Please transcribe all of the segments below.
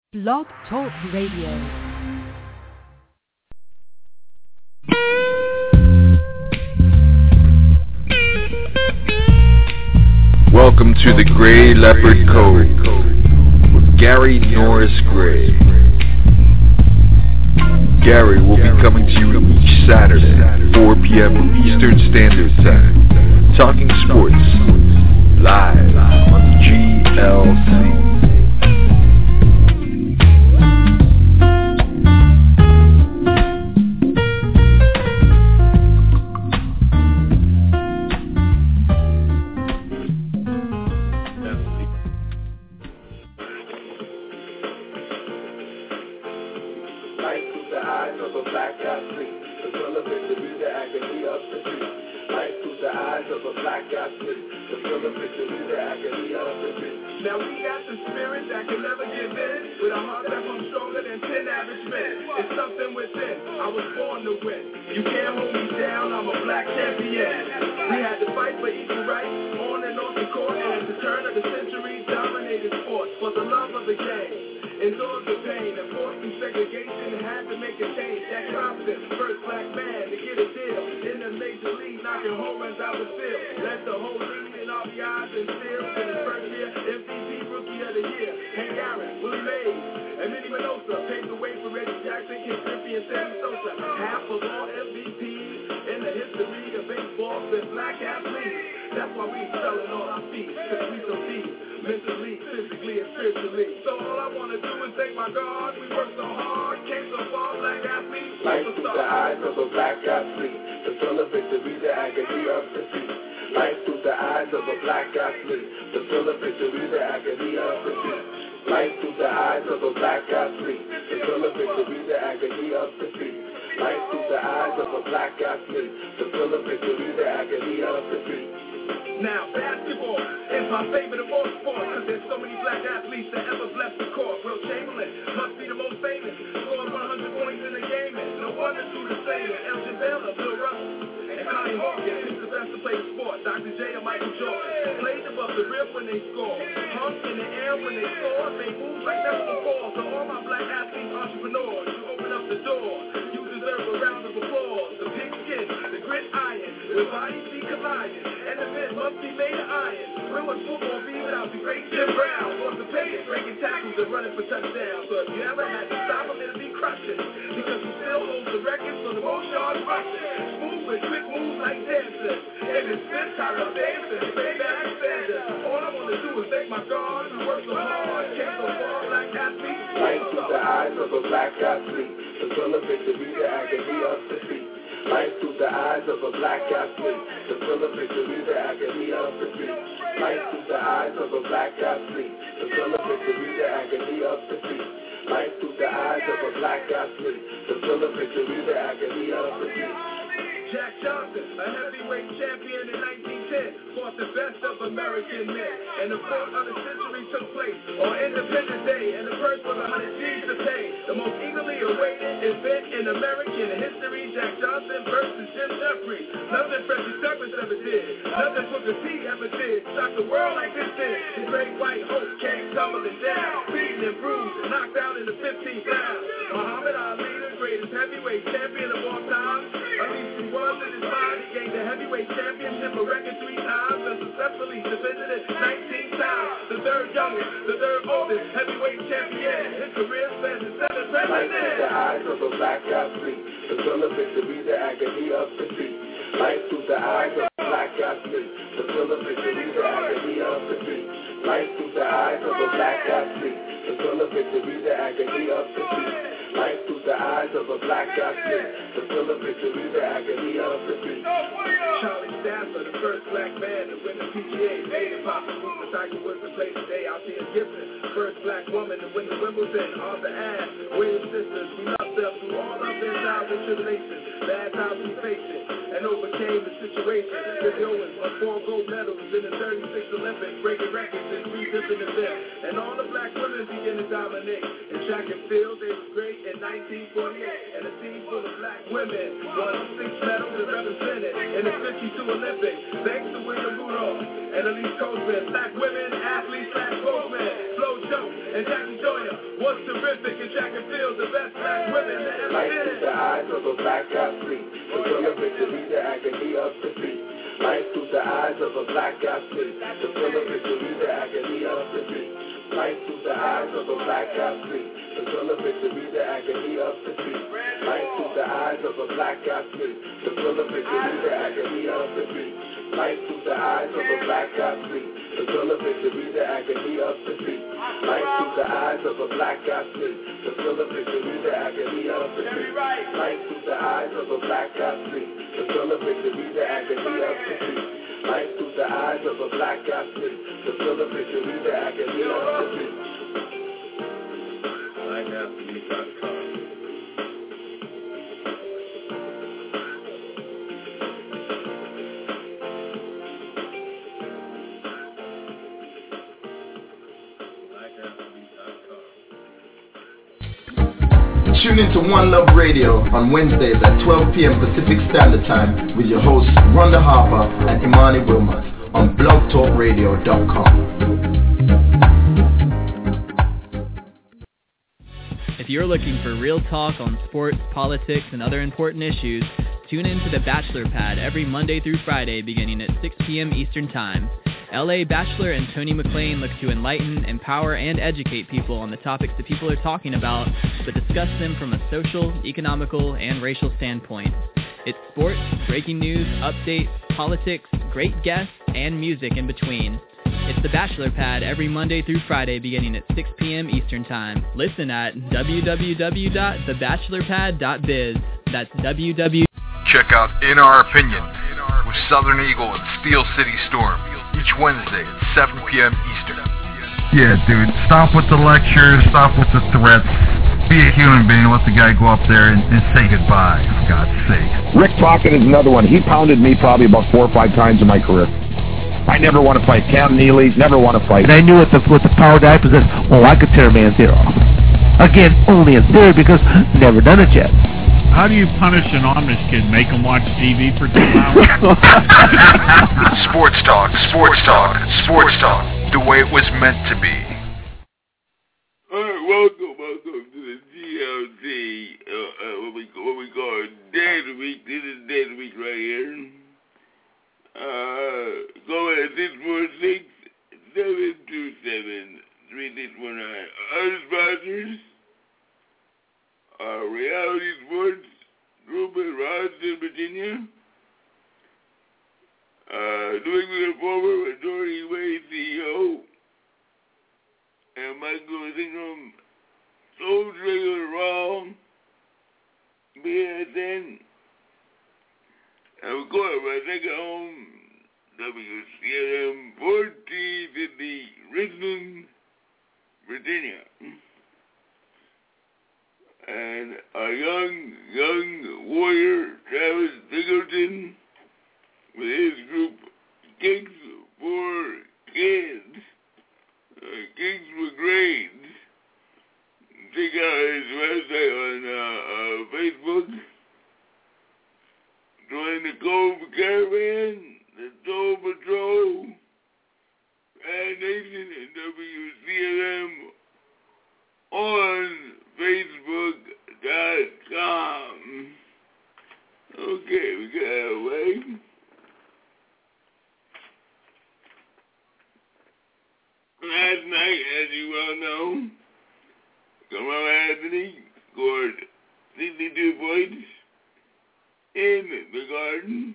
Blog Talk Radio. Welcome to the Gray Leopard Code with Gary Norris Gray. Gary will be coming to you each Saturday, 4 p.m. Eastern Standard Time, talking sports, live on GLC. First black woman to win the Wimbledon, Arthur Ashe, Williams sisters, we love themselves through all of their trials and tribulations, bad times we faced it, and overcame the situation. Billy Owens won 4 gold medals in the 36 Olympics, breaking records in 3 different events, and all the black women began to dominate. In track and field, they was great in 1948, and a team full of black women won 6 medals and represented in the 52 Olympics, thanks to William Rudolph and Elise Coachman. Black women, athletes, black spokesmen, Flo Jo and Jackie Joyner was terrific in track and field, the best black women that ever Light did. through the eyes of a black athlete, to fill a victory, the agony of defeat. Light through the eyes of a black athlete, to fill a victory, the agony of defeat. Light through the eyes of a black athlete, to fill a victory, the agony of defeat. Light through the eyes of a black athlete, to fill a victory, the agony of defeat. Light through the eyes of a black athlete, to fill a victory, the agony of defeat. Light through the eyes of a black athlete, to fill a victory, the agony of defeat. Light through the eyes of a black athlete, to fill a victory, the agony of defeat. Light through the eyes of a black athlete, to fill a victory, the agony of defeat. LightAthlete.com. Tune into One Love Radio on Wednesdays at 12 p.m. Pacific Standard Time with your hosts Rhonda Harper and Imani Wilmot on blogtalkradio.com. If you're looking for real talk on sports, politics, and other important issues, tune in to The Bachelor Pad every Monday through Friday beginning at 6 p.m. Eastern Time. LA Bachelor and Tony McClain look to enlighten, empower, and educate people on the topics that people are talking about, but discuss them from a social, economical, and racial standpoint. It's sports, breaking news, updates, politics, great guests, and music in between. It's The Bachelor Pad every Monday through Friday beginning at 6 p.m. Eastern Time. Listen at www.thebachelorpad.biz. That's www. Check out In Our Opinion with Southern Eagle and Steel City Storm each Wednesday at 7 p.m. Eastern. Yeah, dude, stop with the lectures, stop with the threats. Be a human being, let the guy go up there and say goodbye, for God's sake. Rick Tocchet is another one. He pounded me probably about 4 or 5 times in my career. I never want to fight. Cam Neely, never want to fight. And I knew with the power that I possessed, I could tear a man's ear off. Again, only in theory because never done it yet. How do you punish an Amish kid? Make him watch TV for 2 hours? Sports talk, sports talk, sports talk, the way it was meant to be. All right, welcome to the GLT, what we call Dead Week. This is Dead Week right here. Go at 646-727-3619. Other sponsors are Reality Sports Group in Roston, Virginia. New England former majority Way CEO and Michael Ingram, Soul Trigger Raw, BSN, and of course, my second home, WCLM 1450, Richmond, Virginia. And our young warrior, Travis Biggerton, with his group, Kicks for Kids, Kicks for Grades. Check out his website on Facebook. Join the Cove Caravan, the Soul Patrol, Bad Nation, and WCLM on Facebook.com. Okay, we got our way. Last night, as you well know, Carmelo Anthony scored 62 points in the Garden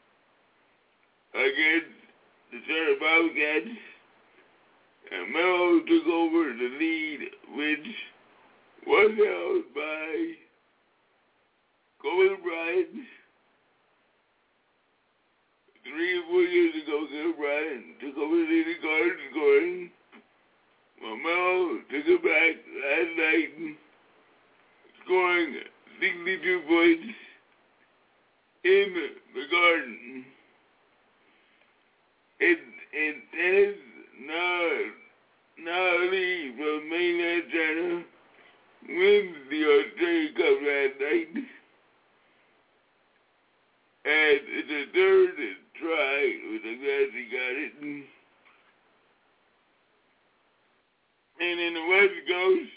against the Charlotte Bobcats, and Melo took over the lead, which was held by Kobe Bryant. 3 or 4 years ago, Kobe Bryant took over the lead in Garden scoring. Well, Melo took it back last night, scoring scoring 62 points in the Garden. In tennis, Nali from mainland China wins the Australia Cup last night. And it's a third try, which I'm glad she got it. And in the West Coast,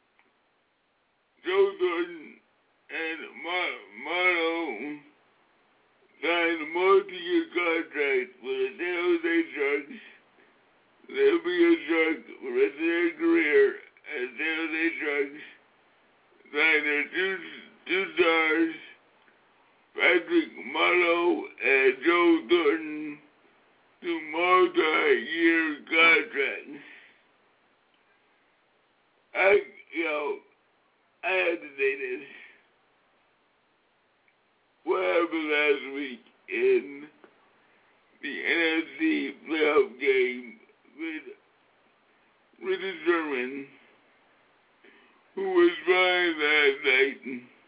Joe Thornton and Marlo signed a multi-year contract with the San Jose Sharks. They'll be a Shark for the rest of their career as San Jose Sharks. Signed their two stars, Patrick Marleau and Joe Thornton, to multi-year contracts. I had to say this. What happened last week in the NFC playoff game with Richard Sherman, who was flying last night,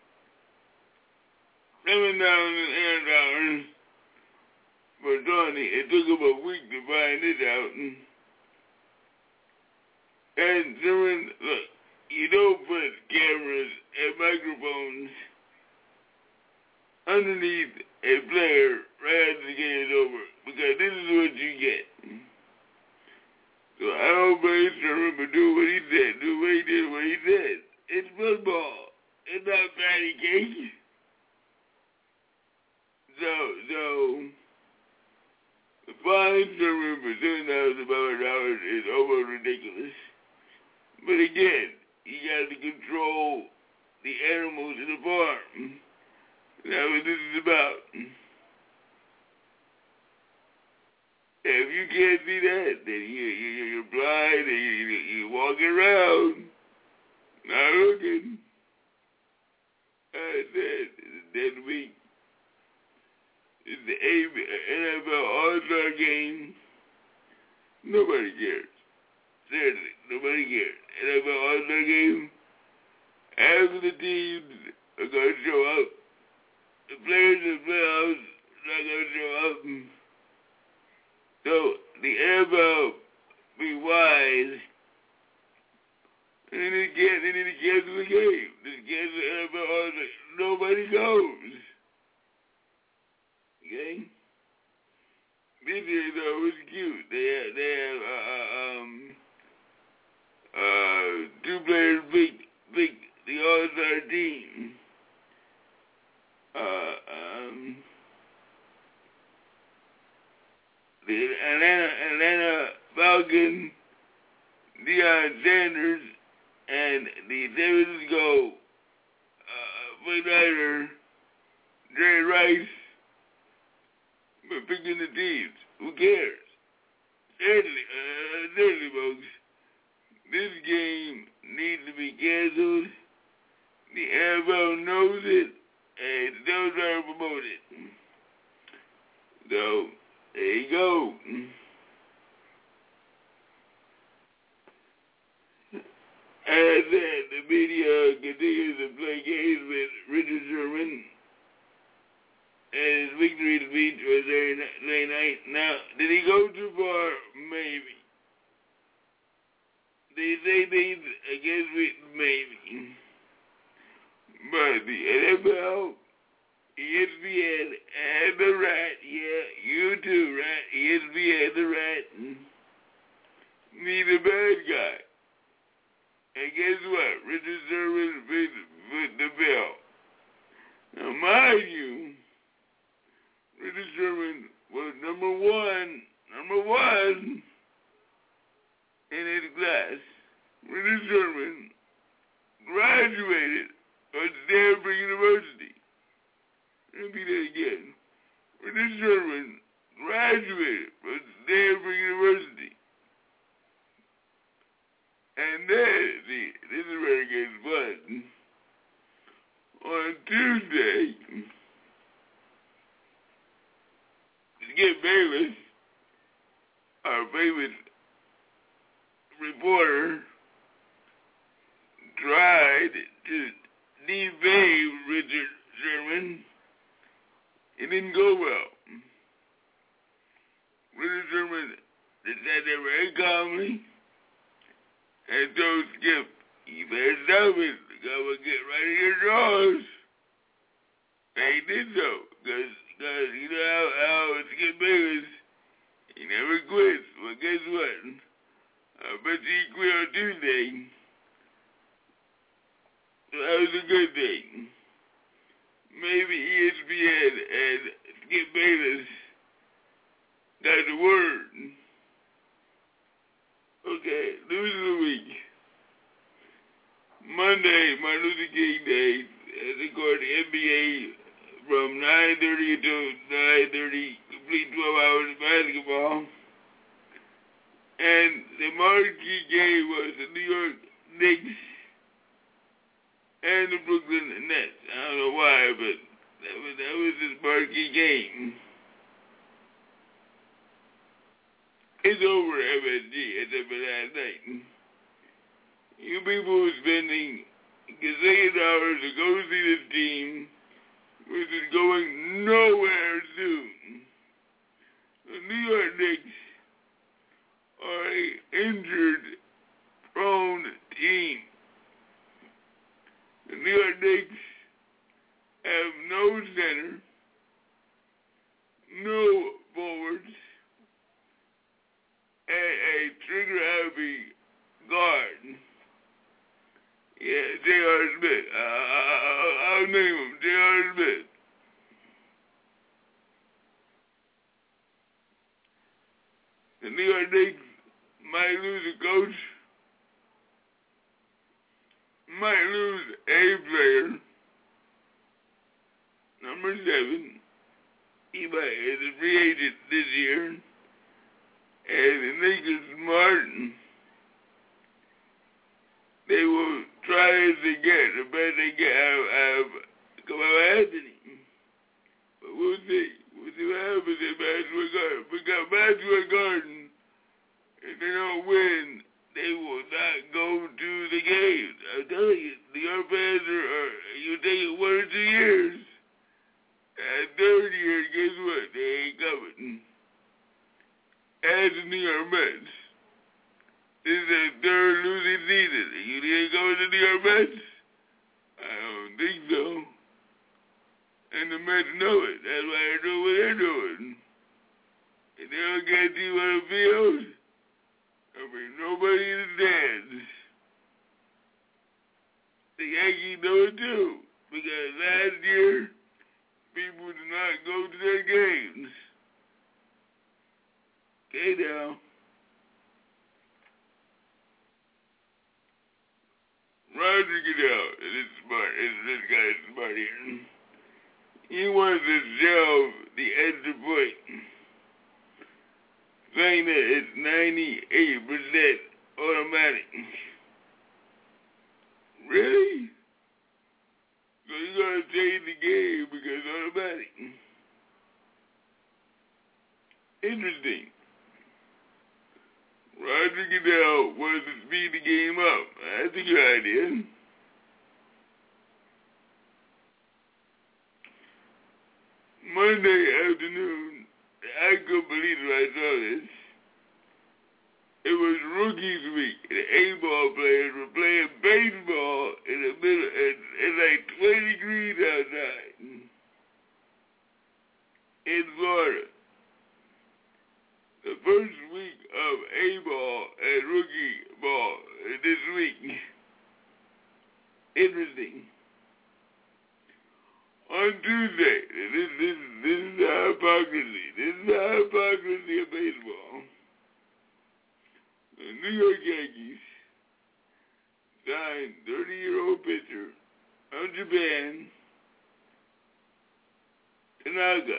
coming down in air down for Tony. It took him a week to find it out. And Sherman, look, you don't put cameras and microphones underneath a player right after the game is over, because this is what you get. So I don't blame Sherman for doing what he said, do what he did, what he said. It's football. It's not patty cake. So the fine Sherman for $7,000 is almost ridiculous. But again, you got to control the animals in the farm. That's what this is about. If you can't see that, then you're blind and you're walking around, not looking. I said, it's a dead week. It's the NFL All-Star game. Nobody cares. Seriously, nobody cares. NFL All-Star game, half of the teams are going to show up. The players in the playoffs are not going to show up. So the NFL be wise. And they need to cancel the game. They cancel the NFL All-Star. Nobody goes. Okay? This year, though, was cute. They have two players pick the All-Star team. The Atlanta Falcons, Deion Sanders, and the San Francisco 49er, Jerry Rice, but picking the teams. Who cares? Seriously, folks. This game needs to be canceled. The NFL knows it, and still trying to promote it. So, there you go. As I said, the media continues to play games with Richard Sherman and his victory speech was Saturday night. Now, did he go too far? Maybe. They say things against me? Maybe. But the NFL, ESPN, and the Rat, yeah, you too, Rat, ESPN, the Rat, need a bad guy. And guess what? Richard Sherman fit the bill. Now, mind you, Richard Sherman was number one in his class. Richard Sherman graduated from Stanford University. Let me do that again. Richard Sherman graduated from Stanford University. And then, this is where it gets fun. On Tuesday, Skip Bayless, our famous reporter, tried to defame Richard Sherman. It didn't go well. Richard Sherman sat there very calmly and told Skip, "You better stop it. I will get right in your drawers." And he did so, because you know how Skip Bayless, he never quits. Well, guess what? I bet you he quit on Tuesday. So that was a good thing. Maybe ESPN and Skip Bayless got the word. Okay, news of the week. Monday, Martin Luther King Day, as according to NBA, from 9:30 until 9:30, complete 12 hours of basketball. And the marquee game was the New York Knicks and the Brooklyn Nets. I don't know why, but that was his marquee game. It's over at MSG. It's up last night. You people are spending gazillion dollars to go see this team, which is going nowhere soon. The New York Knicks are an injured-prone team. The New York Knicks have no center, no forwards, and a trigger-happy guard. Yeah, J.R. Smith. I'll name him, J.R. Smith. The New York Knicks might lose a coach, might lose a player. Number 7, he might is a free agent this year, and the Knicks are smart. They will try as they get the best they get out of Carmelo Anthony. But we'll see. We'll see what happens at Madison Garden. We got Madison Garden. If they don't win, they will not go to the games. I'm telling you, the New York fans you take it 1 or 2 years. And third year, guess what? They ain't coming. As the New York Mets. This is their third losing season. You ain't going to the New York Mets? I don't think so. And the Mets know it. That's why they're doing what they're doing. If they don't get you on the field, there'll be nobody in the stands. The Yankees know it too. Because last year, people did not go to their games. Okay, now. Roger Goodell, this guy is smart here. He wants to shelve the extra point, saying that it's 98% automatic. Really? So you're going to change the game because it's automatic. Interesting. Roger Goodell wants to speed the game up. That's a good idea. Monday afternoon, I couldn't believe it when I saw this. It was Rookies Week. The A-ball players were playing baseball in the middle, and it's like 20 degrees outside in Florida. The first week of A-ball and rookie ball this week. Interesting. On Tuesday, this is the hypocrisy. This is the hypocrisy of baseball. The New York Yankees signed 30-year-old pitcher from Japan, Tanaka.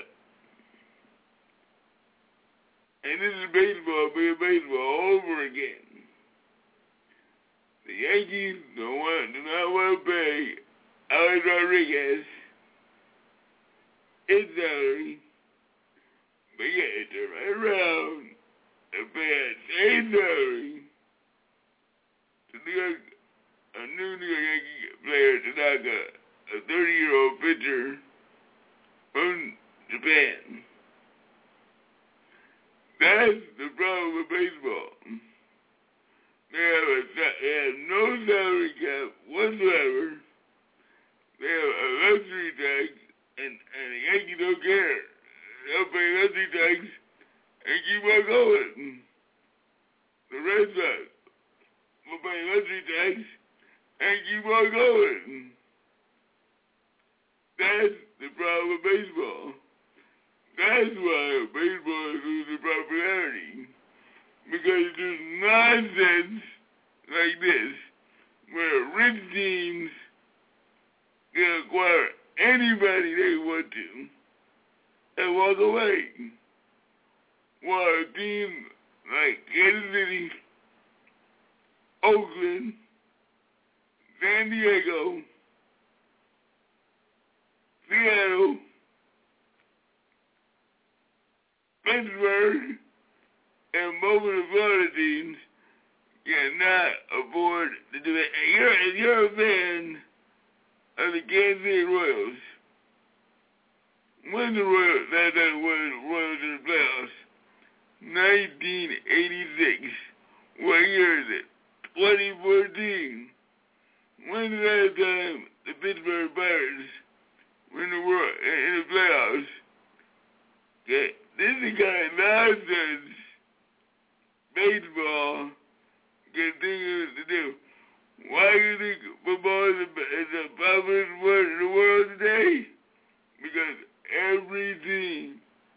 And this is baseball being baseball all over again. The Yankees do not want to pay Alex Rodriguez his salary, but yet turn right around and pay that same salary to a new New York Yankee player, Tanaka, a 30-year-old pitcher from Japan. That's the problem with baseball. They have no salary cap whatsoever. They have a luxury tax, and the Yankees don't care. They'll pay luxury tax and keep on going. The Red Sox will pay luxury tax and keep on going. That's the problem with baseball. That's why baseball is losing popularity. Because there's nonsense like this, where rich teams can acquire anybody they want to and walk away. While a team like Kansas City, Oakland, San Diego, Seattle, Pittsburgh, and most of the Florida teams cannot afford to do it. And you're a fan of the Kansas City Royals. When the Royals, last time the Royals in the playoffs? 1986. What year is it? 2014. When's the last time the Pittsburgh Pirates were in the playoffs? Okay. This is the kind of nonsense baseball continues to do. Why do you think football is the popular sport in the world today? Because every team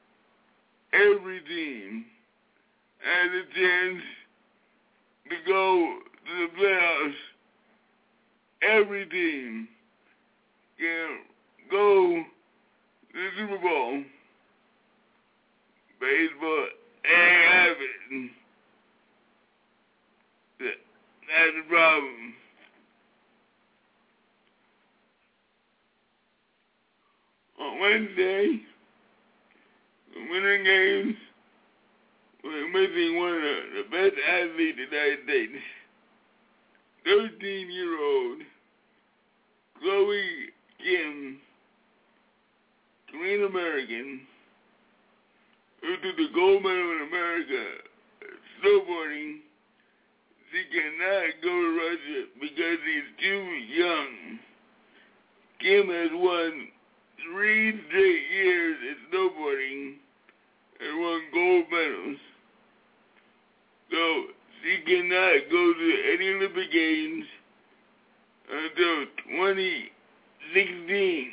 has a chance to go to the playoffs. Every team can go to the Super Bowl. Baseball ain't happening. That's the problem. On Wednesday, the winter games, we're missing one of the best athletes in the United States. 13-year-old Chloe Kim, Korean American, who took the gold medal in America snowboarding. She cannot go to Russia because she's too young. Kim has won 3 straight years in snowboarding and won gold medals. So she cannot go to any Olympic Games until 2016.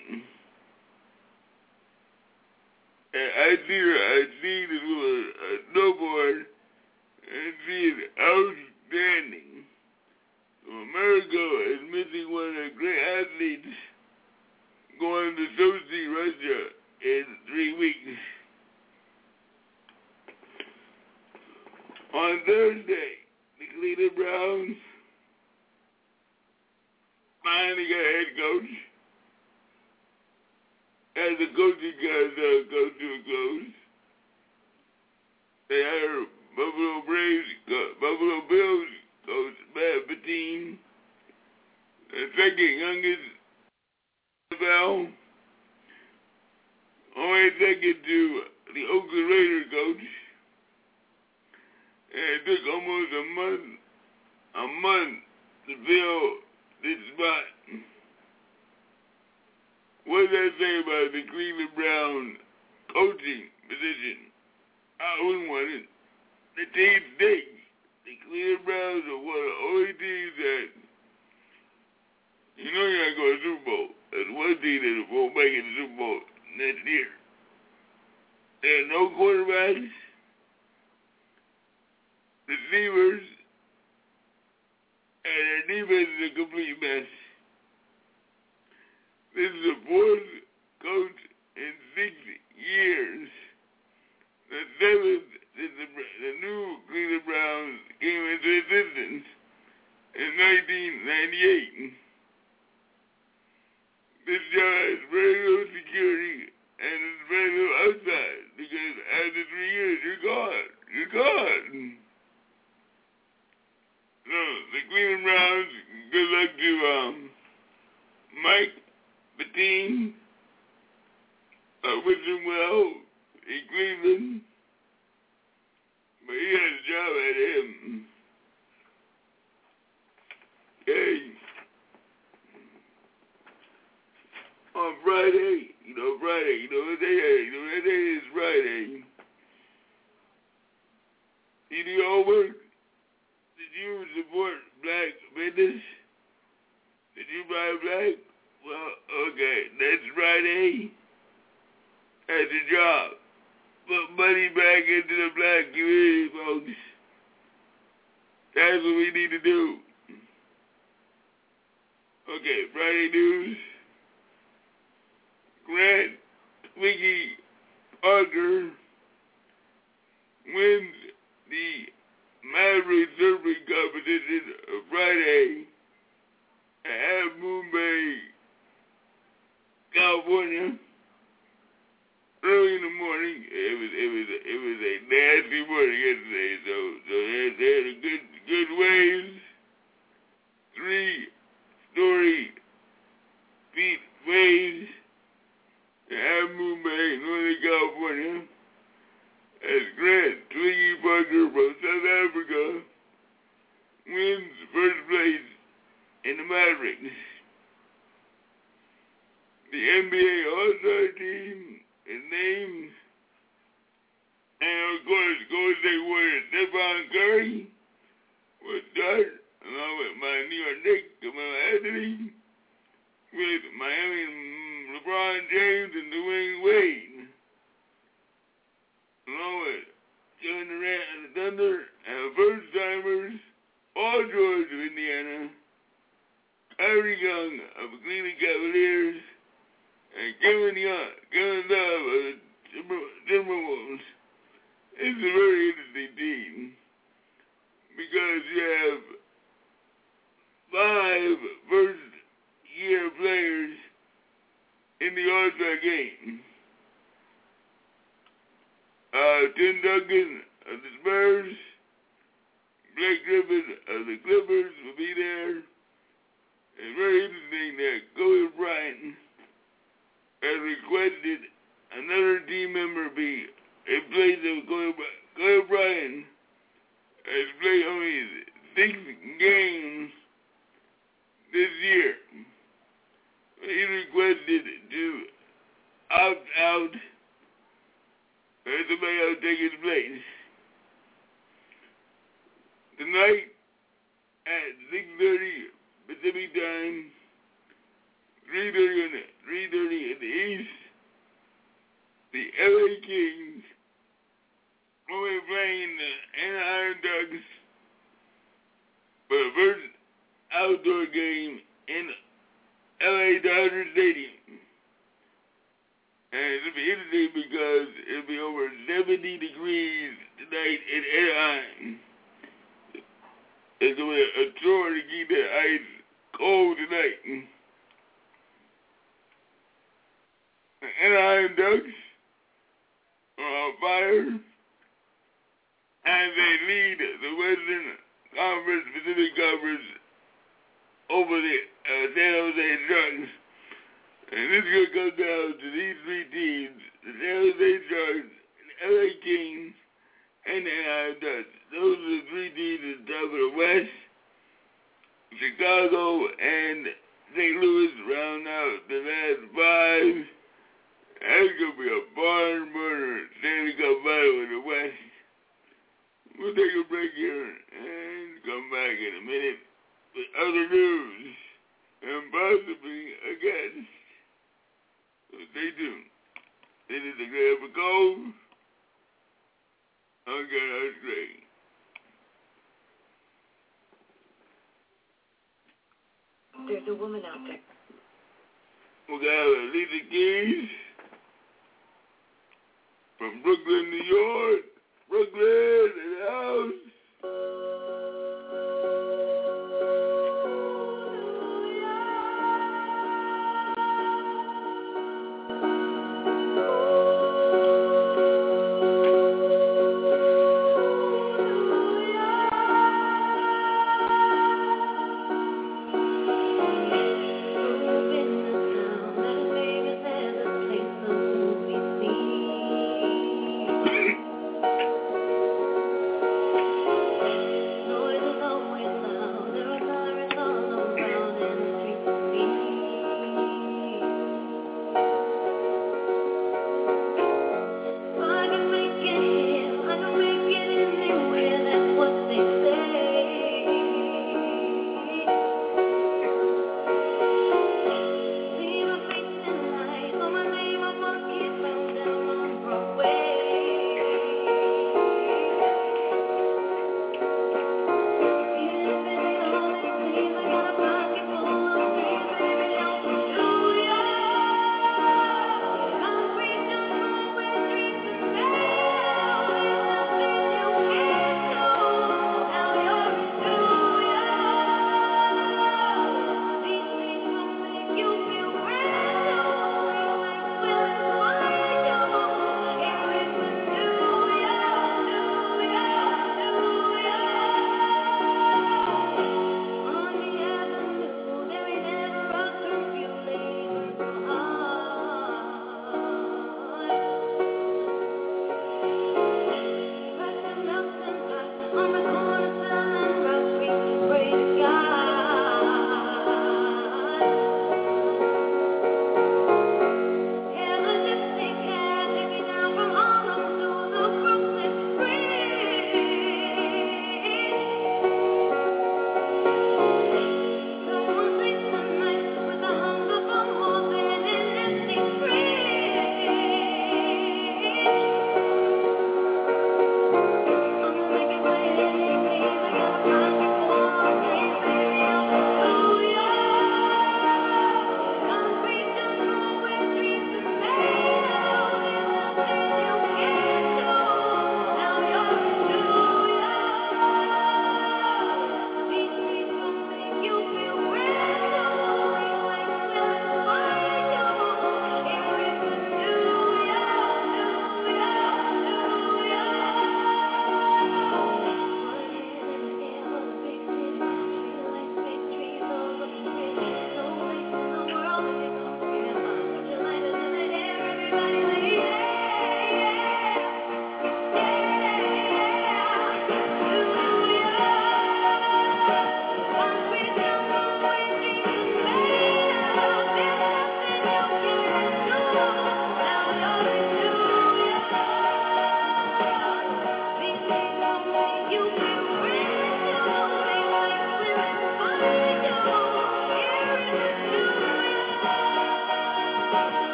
And I see this with a snowboard, and she is outstanding. So America is missing one of the great athletes going to Sochi, Russia in 3 weeks. On Thursday, the Cleveland Browns finally got a head coach. As the coaching guys go to a close, they hired Buffalo Bills coach Matt Patine, the second youngest NFL, only second to the Oakland Raiders coach, and it took almost a month to fill this spot. What does that say about the Cleveland Brown coaching position? I wouldn't want it. The team stinks. The Cleveland Browns are one of the only teams that, you're not going to the Super Bowl. There's one team that won't make it to the Super Bowl next year. There are no quarterbacks, receivers, and their defense is a complete mess. This is the fourth coach in 6 years. The seventh is the new Cleveland Browns came into existence in 1998. This job has very little security and it's very little outside because after 3 years, you're gone. You're gone. So the Cleveland Browns, good luck to Mike Bettine, wishing well in Cleveland, but he had a job at him. Okay. On Friday, what day is Friday. Did you all work? Did you support black business? Did you buy black? Well, okay, that's Friday. That's a job. Put money back into the black community, folks. That's what we need to do. Okay, Friday news. Grant Twiggy Parker wins the Maverick surfing competition Friday at Half Moon Bay, California. Early in the morning, it was a nasty morning yesterday. So they had a good waves, 3-story feet waves at Half Moon Bay, Northern California. As Grant Twiggy Parker from South Africa wins first place in the Mavericks. The NBA All-Star team is named, and of course, Golden State Warriors Stephon Curry will start along with my New York Knicks, Carmelo Anthony, with Miami LeBron James and Dwayne Wade, along with Kevin Durant and the Thunder, and first-timers, Paul George of Indiana, Kyrie Young of the Cleveland Cavaliers, and Kevin Love of the Timberwolves. It's a very interesting team because you have 5 first-year players in the All-Star game. Tim Duncan of the Spurs, Blake Griffin of the Clippers will be there. It's very interesting that Kobe Bryant has requested another team member be in place of Kobe Bryant has played only 6 games this year. He requested to opt out and somebody else take his place. Tonight at 6:30 Pacific time, 3:30 in the East, the LA Kings will be playing the Anaheim Ducks for the first outdoor game in LA Dodger Stadium. And it'll be interesting because it'll be over 70 degrees tonight in Anaheim. It's going to be a chore to keep that ice cold tonight. The Anaheim Ducks are on fire as they lead the Western Conference, Pacific Conference over the San Jose Sharks. And this is going to come down to these 3 teams, the San Jose Sharks, the LA Kings, and the Anaheim Ducks. Those are the 3 teams at the top of the West. Chicago and St. Louis round out the last 5. That's going to be a barn burner Stanley Cup battle in the West. We'll take a break here and come back in a minute with other news and possibly a guest. So stay tuned. This is the Great Upper Cove. Okay, that's great. There's a woman out there. We got Alicia Keys from Brooklyn, New York. Brooklyn in the house. Moving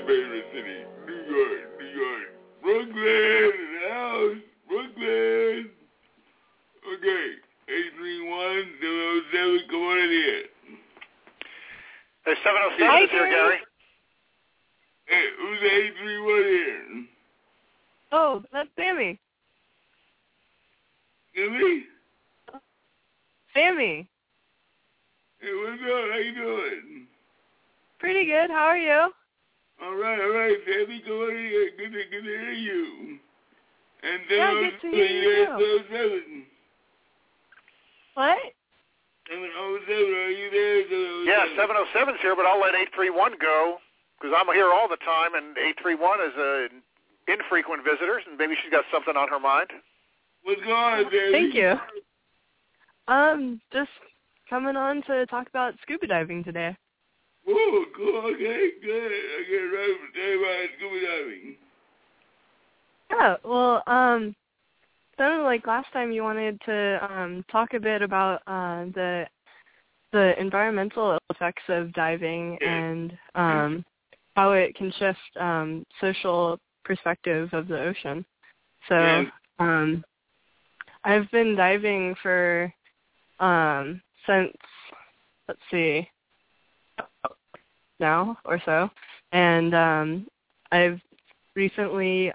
favorite city. New York. Brooklyn in the house. Brooklyn. Okay. 831-007, come on in here. Hey, 707 is here, Gary. Hey, who's 831 here? Oh, that's Sammy. Sammy? Sammy. Hey, what's up? How you doing? Pretty good. How are you? All right, Sammy, come on in here. Good to hear you. And yeah, good to hear you too. 707. What? 707, are you there? 707? Yeah, 707's here, but I'll let 831 go because I'm here all the time, and 831 is an infrequent visitor, and maybe she's got something on her mind. What's going on, Sammy? Thank you. Just coming on to talk about scuba diving today. Oh, cool. Okay, good. I get right to tell you about scuba diving. Yeah, well, sounded like last time you wanted to talk a bit about the environmental effects of diving and how it can shift social perspective of the ocean. So I've been diving for since, let's see, now or so, and I've recently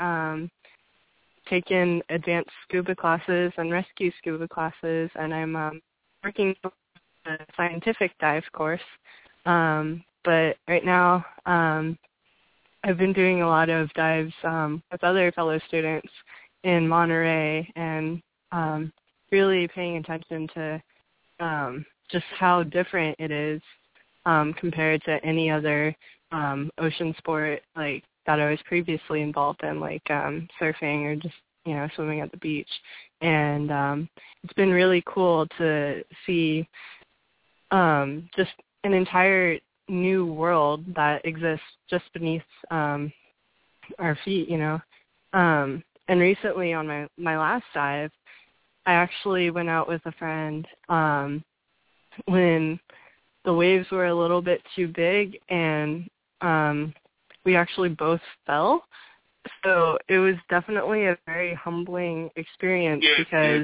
taken advanced scuba classes and rescue scuba classes, and I'm working on a scientific dive course. But right now, I've been doing a lot of dives with other fellow students in Monterey, and really paying attention to just how different it is compared to any other ocean sport like that I was previously involved in, like surfing or just, swimming at the beach. And it's been really cool to see just an entire new world that exists just beneath our feet, And recently on my last dive, I actually went out with a friend when the waves were a little bit too big, and we actually both fell. So it was definitely a very humbling experience because,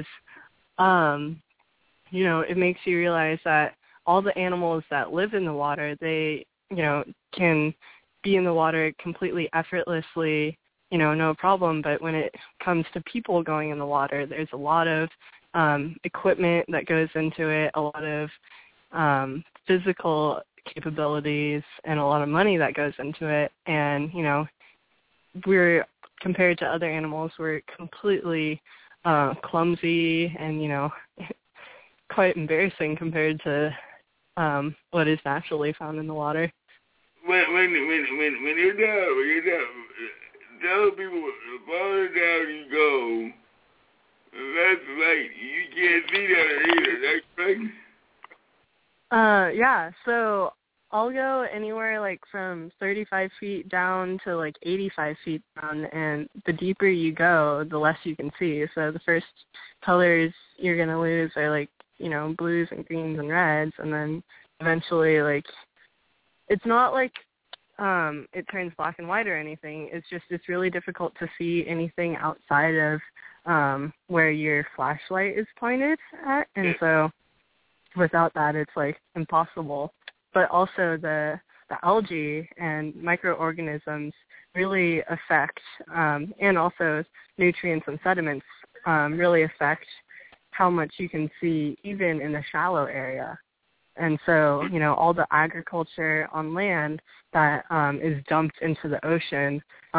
it makes you realize that all the animals that live in the water, they, can be in the water completely effortlessly, no problem. But when it comes to people going in the water, there's a lot of equipment that goes into it, a lot of physical capabilities, and a lot of money that goes into it. And, we're, compared to other animals, we're completely clumsy and, quite embarrassing compared to what is naturally found in the water. When you're down, tell people the farther down you go, that's like, you can't see that either. That's correct? Yeah, so I'll go anywhere like from 35 feet down to like 85 feet down, and the deeper you go, the less you can see. So the first colors you're going to lose are like, blues and greens and reds, and then eventually, like, it's not like it turns black and white or anything. It's just it's really difficult to see anything outside of where your flashlight is pointed at, and so without that, it's like impossible. But also the algae and microorganisms really affect, and also nutrients and sediments really affect how much you can see even in the shallow area. And so, all the agriculture on land that is dumped into the ocean,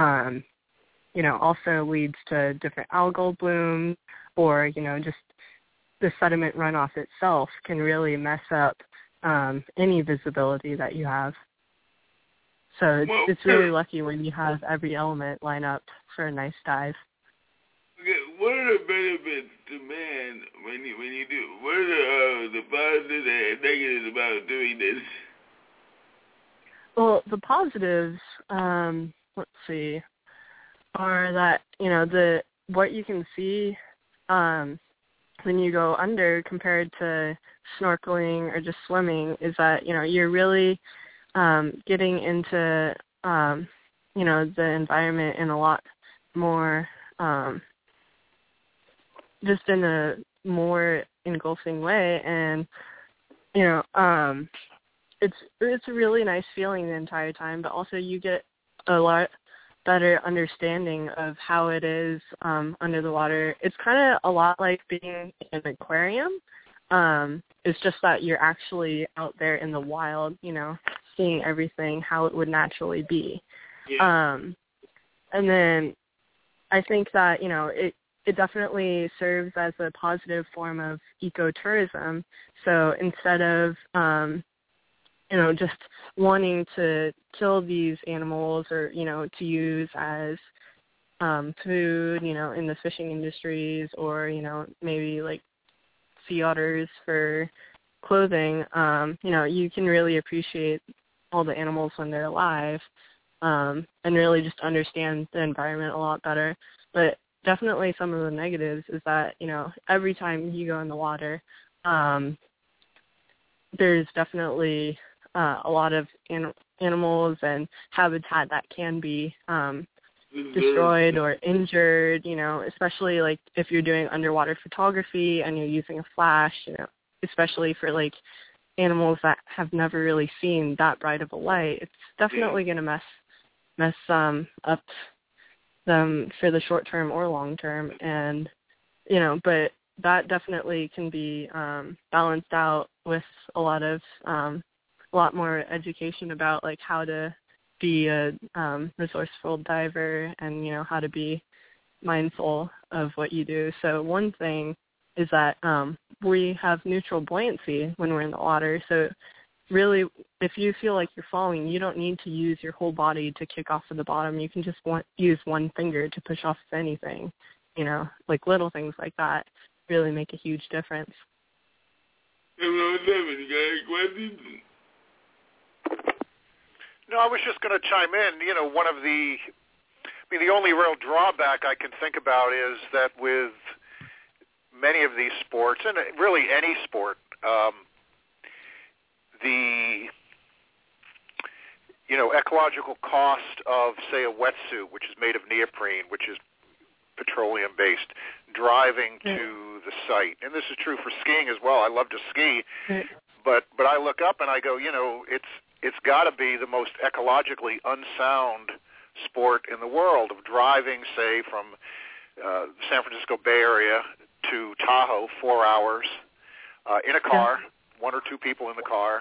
also leads to different algal blooms, or, just the sediment runoff itself can really mess up any visibility that you have. So it's really lucky when you have every element line up for a nice dive. Okay, what are the benefits to man when you do? What are the positives and negatives about doing this? Well, the positives, let's see, are that what you can see when you go under compared to snorkeling or just swimming is that you're really getting into the environment in a lot more, just in a more engulfing way. And, it's a really nice feeling the entire time, but also you get a lot better understanding of how it is under the water. It's kind of a lot like being in an aquarium. It's just that you're actually out there in the wild, seeing everything how it would naturally be. Yeah. And then I think that, it definitely serves as a positive form of ecotourism. So instead of, just wanting to kill these animals or, to use as food, in the fishing industries or, maybe like sea otters for clothing, you can really appreciate all the animals when they're alive and really just understand the environment a lot better. But definitely some of the negatives is that, every time you go in the water, there's definitely a lot of animals and habitat that can be destroyed or injured, especially like if you're doing underwater photography and you're using a flash, especially for like animals that have never really seen that bright of a light. It's definitely going to mess up them for the short term or long term. And, but that definitely can be balanced out with a lot more education about like how to be a resourceful diver and, how to be mindful of what you do. So one thing is that we have neutral buoyancy when we're in the water. So really, if you feel like you're falling, you don't need to use your whole body to kick off of the bottom. You can just use one finger to push off of anything, like little things like that really make a huge difference. No, I was just going to chime in. The only real drawback I can think about is that with many of these sports, and really any sport, the ecological cost of, say, a wetsuit, which is made of neoprene, which is petroleum-based, driving to the site. And this is true for skiing as well. I love to ski, but I look up and I go, it's got to be the most ecologically unsound sport in the world of driving, say, from San Francisco Bay Area to Tahoe, 4 hours in a car, one or two people in the car.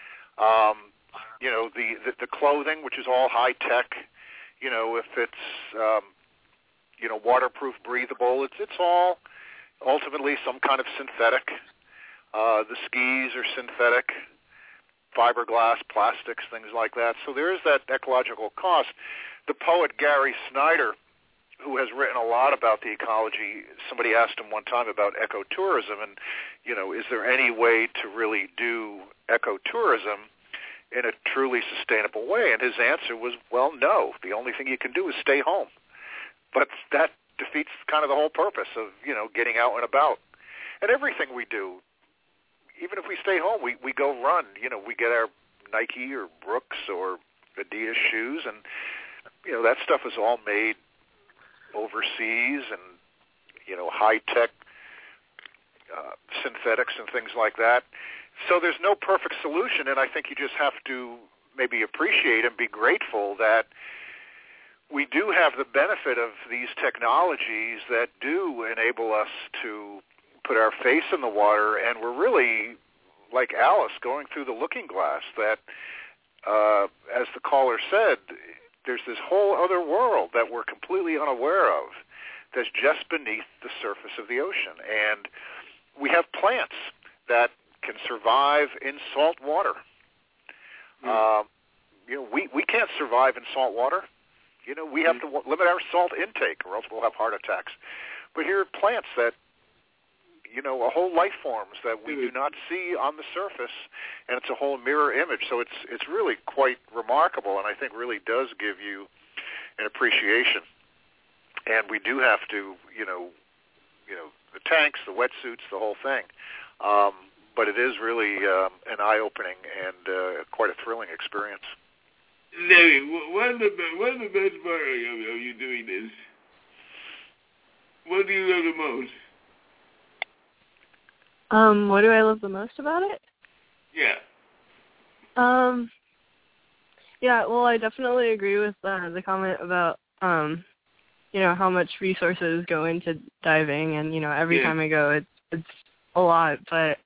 The clothing, which is all high tech. If it's waterproof, breathable, it's all ultimately some kind of synthetic. The skis are synthetic, fiberglass, plastics, things like that. So there is that ecological cost. The poet Gary Snyder, who has written a lot about the ecology, somebody asked him one time about ecotourism and, is there any way to really do ecotourism in a truly sustainable way? And his answer was, well, no. The only thing you can do is stay home. But that defeats kind of the whole purpose of, getting out and about. And everything we do, even if we stay home, we go run. We get our Nike or Brooks or Adidas shoes, and, that stuff is all made overseas and, high-tech synthetics and things like that. So there's no perfect solution, and I think you just have to maybe appreciate and be grateful that we do have the benefit of these technologies that do enable us to put our face in the water, and we're really, like Alice, going through the looking glass that, as the caller said, there's this whole other world that we're completely unaware of that's just beneath the surface of the ocean. And we have plants that can survive in salt water. We can't survive in salt water. We have to limit our salt intake or else we'll have heart attacks. But here are plants that, a whole life forms that we do not see on the surface, and it's a whole mirror image. So it's really quite remarkable, and I think really does give you an appreciation. And we do have to, the tanks, the wetsuits, the whole thing. But it is really an eye-opening and quite a thrilling experience. Debbie, what's the best part of you doing this? What do you love the most? What do I love the most about it? Yeah. Yeah, well, I definitely agree with the comment about, how much resources go into diving, and, every time I go, it's a lot, but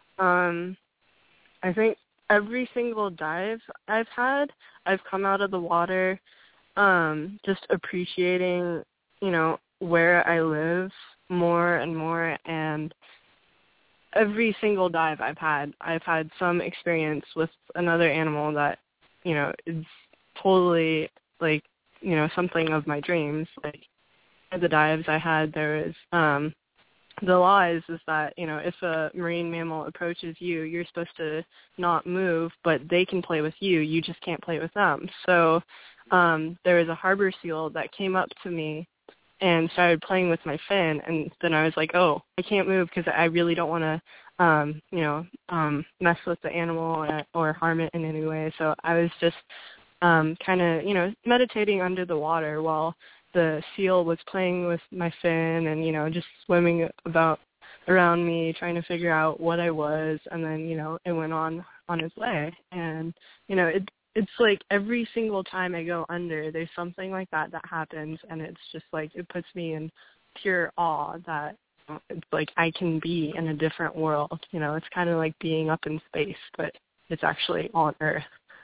I think every single dive I've had, I've come out of the water just appreciating, where I live more and more, and every single dive I've had some experience with another animal that, is totally, like, something of my dreams. Like, the dives I had, there was, the law is that, if a marine mammal approaches you, you're supposed to not move, but they can play with you. You just can't play with them. So there was a harbor seal that came up to me and started playing with my fin, and then I was like, oh, I can't move because I really don't want to, mess with the animal or harm it in any way. So I was just kind of, meditating under the water while the seal was playing with my fin and, just swimming around me, trying to figure out what I was, and then, it went on its way. And, it's like every single time I go under, there's something like that happens, and it's just like it puts me in pure awe that it's like I can be in a different world. It's kind of like being up in space, but it's actually on Earth.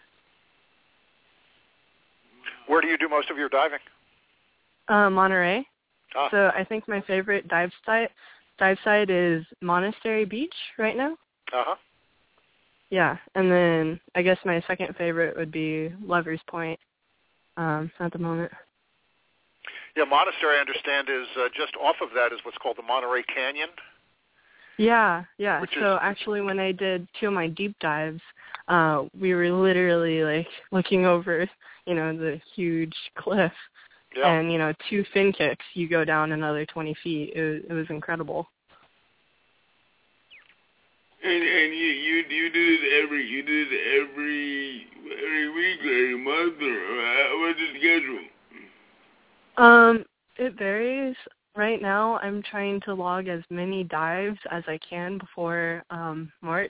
Where do you do most of your diving? Monterey. Ah. So I think my favorite dive site is Monastery Beach right now. Uh-huh. Yeah, and then I guess my second favorite would be Lover's Point at the moment. Yeah, Monastery, I understand, is just off of that is what's called the Monterey Canyon. Yeah. So actually when I did two of my deep dives, we were literally like looking over, the huge cliff. Yeah. And, 2 fin kicks, you go down another 20 feet. It was incredible. And you do it every week or every month, or what's the schedule? It varies. Right now, I'm trying to log as many dives as I can before March.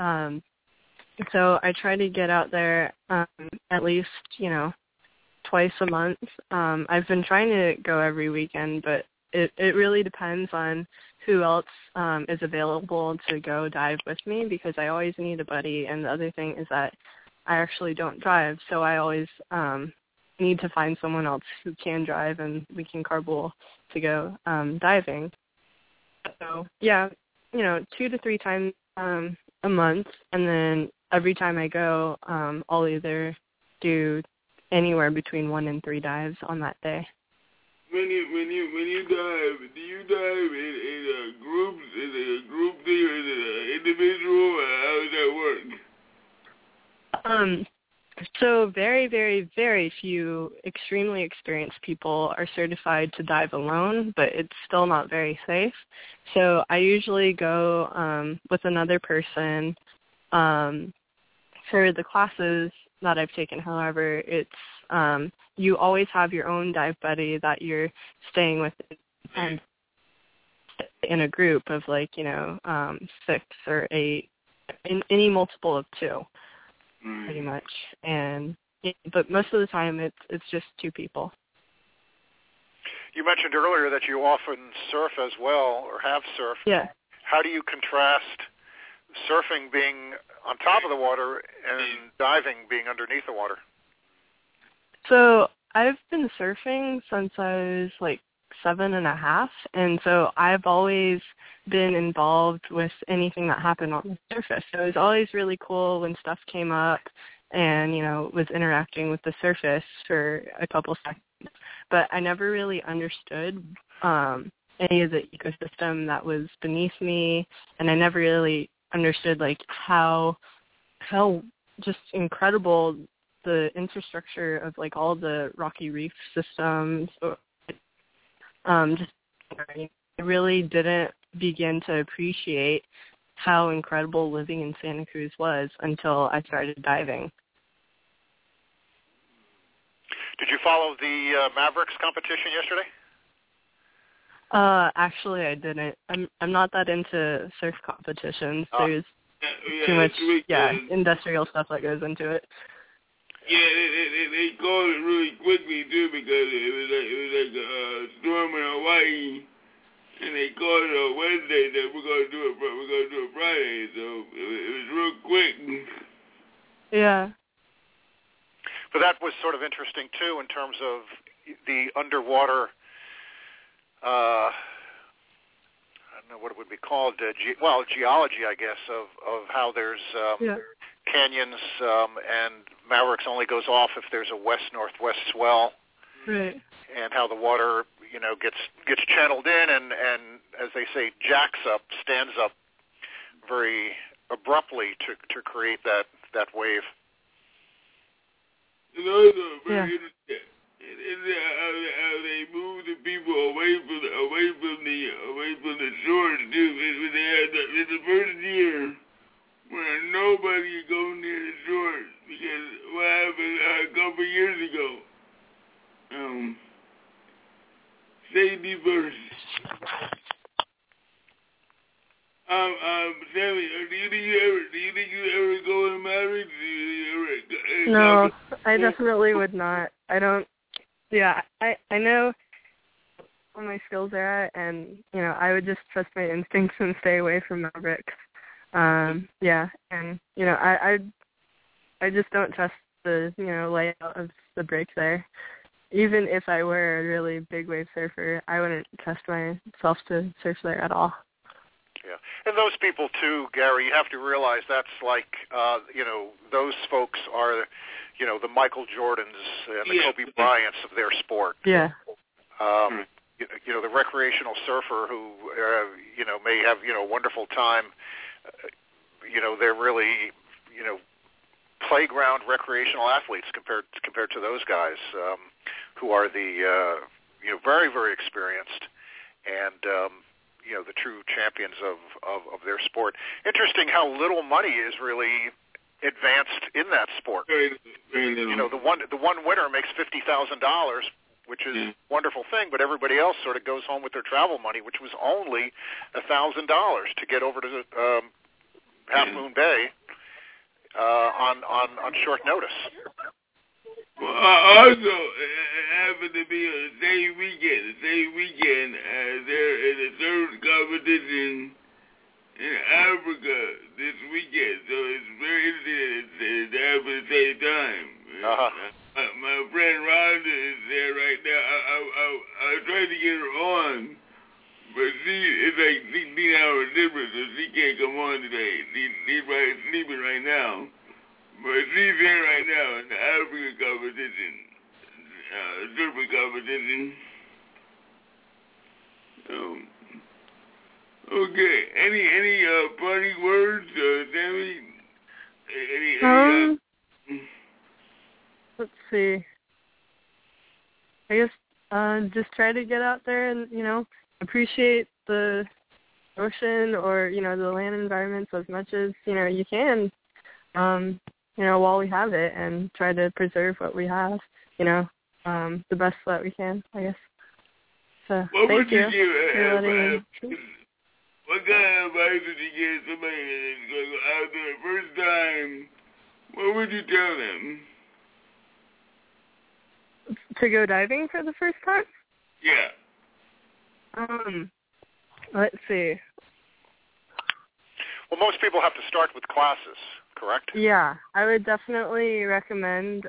So I try to get out there at least, twice a month. I've been trying to go every weekend, but it really depends on who else is available to go dive with me, because I always need a buddy. And the other thing is that I actually don't drive, so I always need to find someone else who can drive, and we can carpool to go diving. So yeah, 2 to 3 times a month, and then every time I go, I'll either do anywhere between 1 and 3 dives on that day. When you dive, do you dive in a group thing, or is it an individual? How does that work? So very, very, very few extremely experienced people are certified to dive alone, but it's still not very safe. So I usually go with another person. For the classes that I've taken, however, it's you always have your own dive buddy that you're staying with, and in a group of 6 or 8, in any multiple of 2, pretty much. But most of the time it's just 2 people. You mentioned earlier that you often surf as well, or have surfed. Yeah. How do you contrast surfing being on top of the water and diving being underneath the water? So I've been surfing since I was 7.5, and so I've always been involved with anything that happened on the surface. So it was always really cool when stuff came up and, was interacting with the surface for a couple seconds. But I never really understood any of the ecosystem that was beneath me, and I never really understood how just incredible the infrastructure of all the rocky reef systems. I really didn't begin to appreciate how incredible living in Santa Cruz was until I started diving. Did you follow the Mavericks competition yesterday? Actually, I didn't. I'm not that into surf competitions. There's too much, industrial stuff that goes into it. Yeah, they called it really quickly too because it was like a storm in Hawaii, and they called it on Wednesday that we're gonna do it Friday, so it was real quick. Yeah. But that was sort of interesting too in terms of the underwater. I don't know what it would be called. Geology, I guess, of how there's canyons, and Mavericks only goes off if there's a west-northwest swell, right? And how the water, gets channeled in, and as they say, stands up very abruptly to create that wave. Very interesting. How they move the people away from the shores too. It's the first year when nobody could go near the shores because what happened a couple of years ago. Safety first. Sammy, do you think you ever go in marriage? No, I definitely would not. I don't. Yeah, I know where my skills are at, and I would just trust my instincts and stay away from Mavericks. Yeah, and I just don't trust the layout of the break there. Even if I were a really big wave surfer, I wouldn't trust myself to surf there at all. Yeah, and those people too, Gary. You have to realize that's like those folks are. The Michael Jordans and the Kobe Bryants of their sport. Yeah. The recreational surfer who, may have, a wonderful time. They're really, playground recreational athletes compared to those guys who are the, very, very experienced and, the true champions of their sport. Interesting how little money is really advanced in that sport. The one winner makes $50,000, which is a wonderful thing, but everybody else sort of goes home with their travel money, which was only $1,000 to get over to Half Moon Bay on short notice. Well, also, it happened to be the same weekend as there is a third competition in Africa this weekend, so it's very interesting to happen at the same time. My friend Rhonda is there right now. I tried to get her on, but it's like 16 hours difference, so she can't come on today. She's probably sleeping right now. But she's there right now in the African competition, surfing competition. Okay. Any parting words, Sammy? Let's see. I guess just try to get out there and appreciate the ocean or the land environments as much as you can. While we have it, and try to preserve what we have. The best that we can, I guess. So thank you for letting me. What kind of advice would you give somebody that's going to go out there the first time? What would you tell them? To go diving for the first time? Yeah. Let's see. Well, most people have to start with classes, correct? Yeah, I would definitely recommend,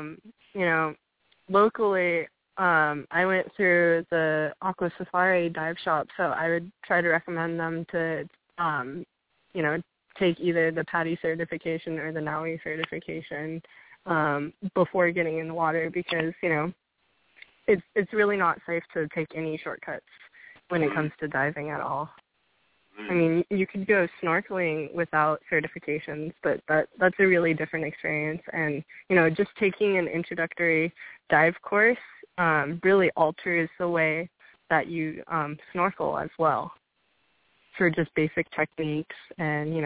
locally, I went through the Aqua Safari dive shop, so I would try to recommend them to, take either the PADI certification or the NAUI certification before getting in the water because, it's really not safe to take any shortcuts when it comes to diving at all. I mean, you could go snorkeling without certifications, but that's a really different experience. And, just taking an introductory dive course really alters the way that you snorkel as well for just basic techniques and,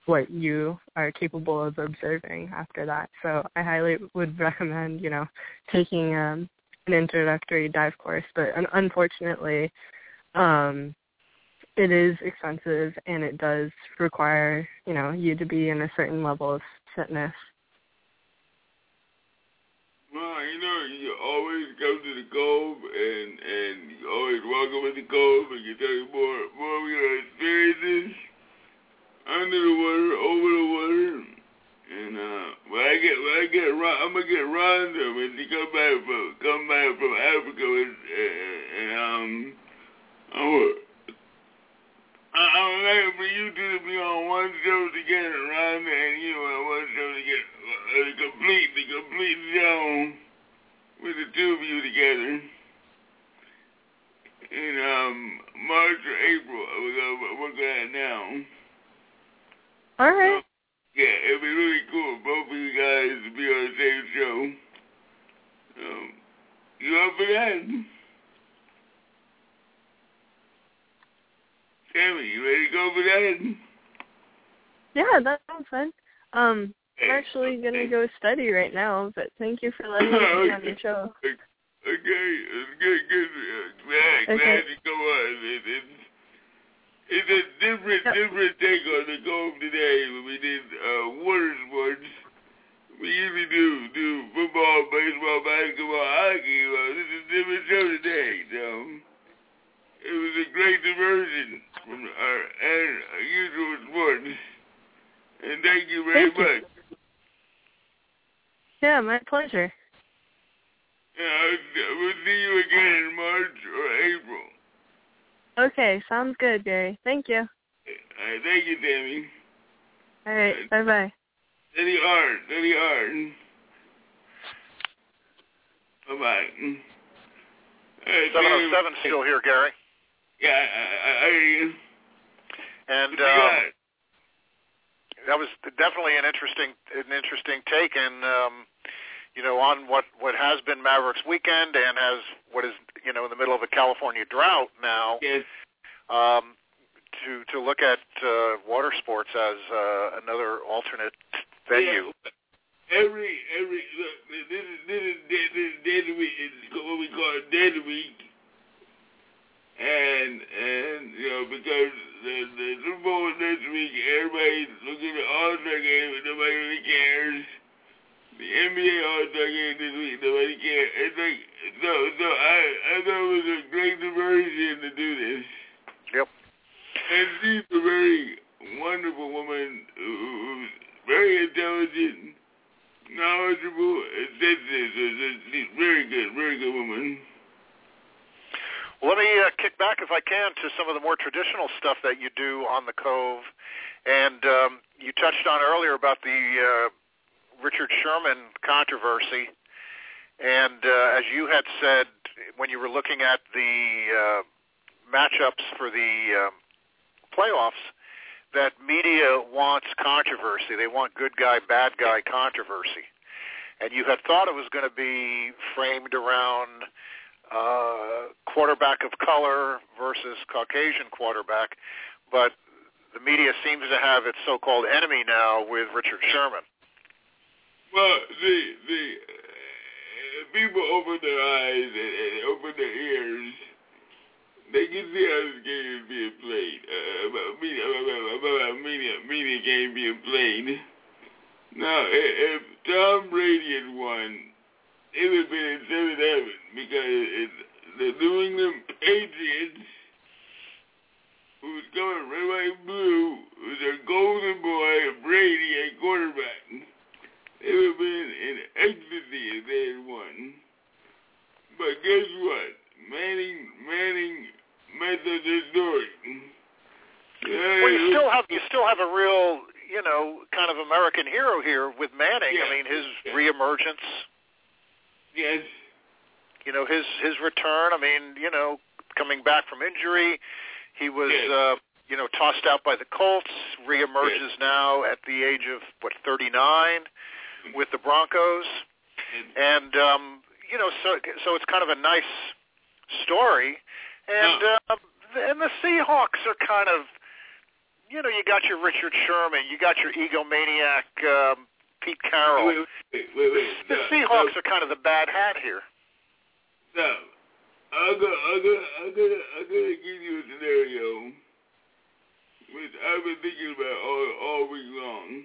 what you are capable of observing after that. So I highly would recommend, taking an introductory dive course. But unfortunately, it is expensive, and it does require, you to be in a certain level of fitness. Well, you always go to the Cove, and you always welcome at the Cove, and you take more experiences under the water, over the water, and when I get I'm gonna get Rhonda when she come back from Africa, and I'm ready for you two to be on one show together, Rhonda and you on one show together, the complete show with the two of you together. In March or April, we're working at it now. All right. Yeah, it'd be really cool for both of you guys to be on the same show. You up for that? Tammy, you ready to go for that? Yeah, that sounds fun. I'm actually going to go study right now, but thank you for letting me be on your show. Okay, good. Glad you come on. It's a different take on the Cove today. When we did water sports, we usually do football, baseball, basketball, hockey. This is a different show today, so it was a great diversion from our usual sports. And thank you very much. Yeah, my pleasure. We'll see you again in March or April. Okay, sounds good, Gary. Thank you. All right, thank you, Tammy. All right, bye-bye. Steady hard. Bye-bye. Right, 707 still here, Gary. Yeah, I hear you. And that was definitely an interesting take, and on what has been Mavericks weekend and has what is in the middle of a California drought now. Yes. To look at water sports as another alternate venue. Yeah. Every this is dead week. It's what we call dead week, and because the Super Bowl is this week, everybody's looking at the All-Star game, but nobody really cares. The NBA All-Star game this week, nobody cares. It's like so I thought it was a great diversion to do this. Yep. And she's a very wonderful woman who's very intelligent, knowledgeable, and sensitive. She's very good woman. Well, let me kick back, if I can, to some of the more traditional stuff that you do on the Cove. And you touched on earlier about the Richard Sherman controversy. And as you had said when you were looking at the matchups for the playoffs, that media wants controversy. They want good guy, bad guy controversy. And you had thought it was going to be framed around quarterback of color versus Caucasian quarterback, but the media seems to have its so-called enemy now with Richard Sherman. Well, the people open their eyes and open their ears. They can see how this game is being played. About media game being played. Now, if Tom Brady had won, it would have been in 7-7 because the New England Patriots, who's going red, white, blue, was their golden boy, Brady, at quarterback. It would have been in ecstasy if they had won. But guess what? Manning made the story. Well, you still have a real, kind of American hero here with Manning. Yeah. I mean, his reemergence. Yes. His return. I mean, coming back from injury, he was, tossed out by the Colts. Reemerges now at the age of 39 with the Broncos, and so it's kind of a nice story. And the Seahawks are kind of, you know, you got your Richard Sherman, you got your egomaniac Pete Carroll. Wait. The Seahawks are kind of the bad hat here. No, I'm gonna give you a scenario which I've been thinking about all week long.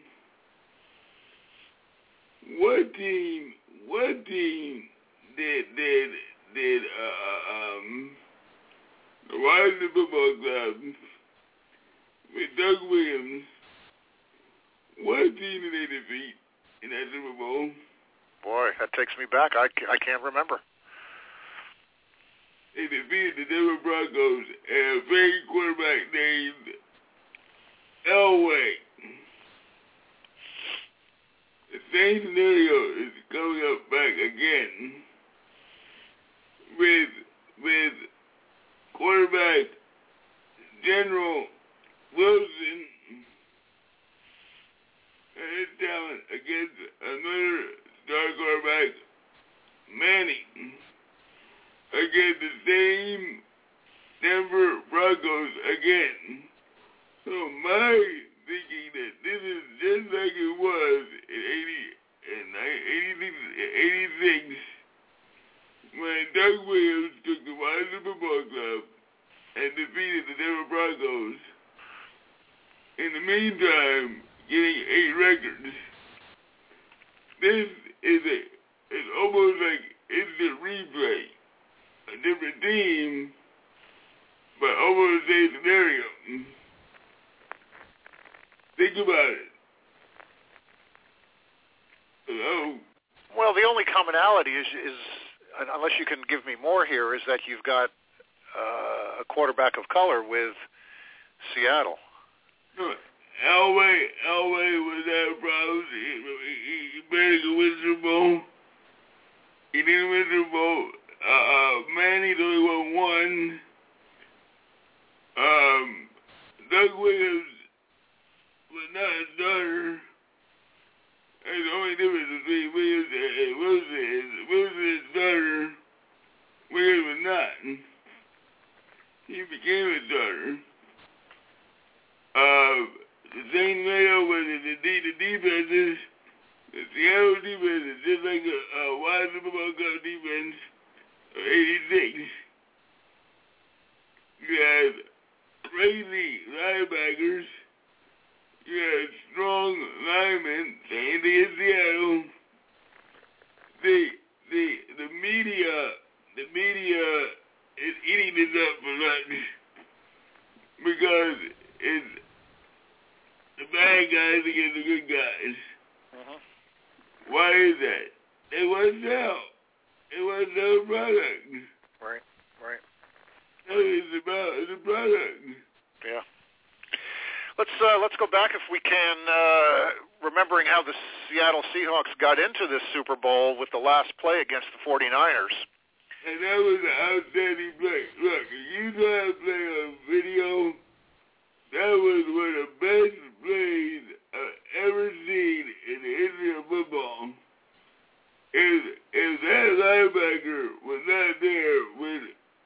What team did the Washington Football Club with Doug Williams? What team did they defeat in that Super Bowl? Boy, that takes me back. I can't remember. They defeated the Denver Broncos and a fake quarterback named Elway. The same scenario is coming up back again with quarterback General Wilson and his talent against another star quarterback, Manning, against the same Denver Broncos again. So my thinking that this is just like it was in 86 when Doug Williams took the Washington Football Club and defeated the Denver Broncos. In the meantime, getting 8 records. This is it's almost like instant replay. A different team, but almost the same scenario. Think about it. Hello? Well, the only commonality is unless you can give me more here, is that you've got a quarterback of color with Seattle. Elway was that problem. He barely could win the Super Bowl. He didn't win the Super Bowl. Manny's only won one. Doug Williams was not a starter. And the only difference between Williams and Wilson is Wilson is a starter. Williams was not. He became a starter. The same scenario was the defenses. The Seattle defense is just like a Washington Football Club defense of 86. You had crazy linebackers. You had strong linemen. Same thing in Seattle. The media is eating this up for lunch because it's the bad guys against the good guys. Why is that? They want to sell. They want to sell a product. Right. That's what it's about. It's a product. Yeah. Let's go back, if we can, remembering how the Seattle Seahawks got into this Super Bowl with the last play against the 49ers. And that was an outstanding play. Look, if you saw that play on video, that was one of the best plays I've ever seen in the history of football. If that linebacker was not there with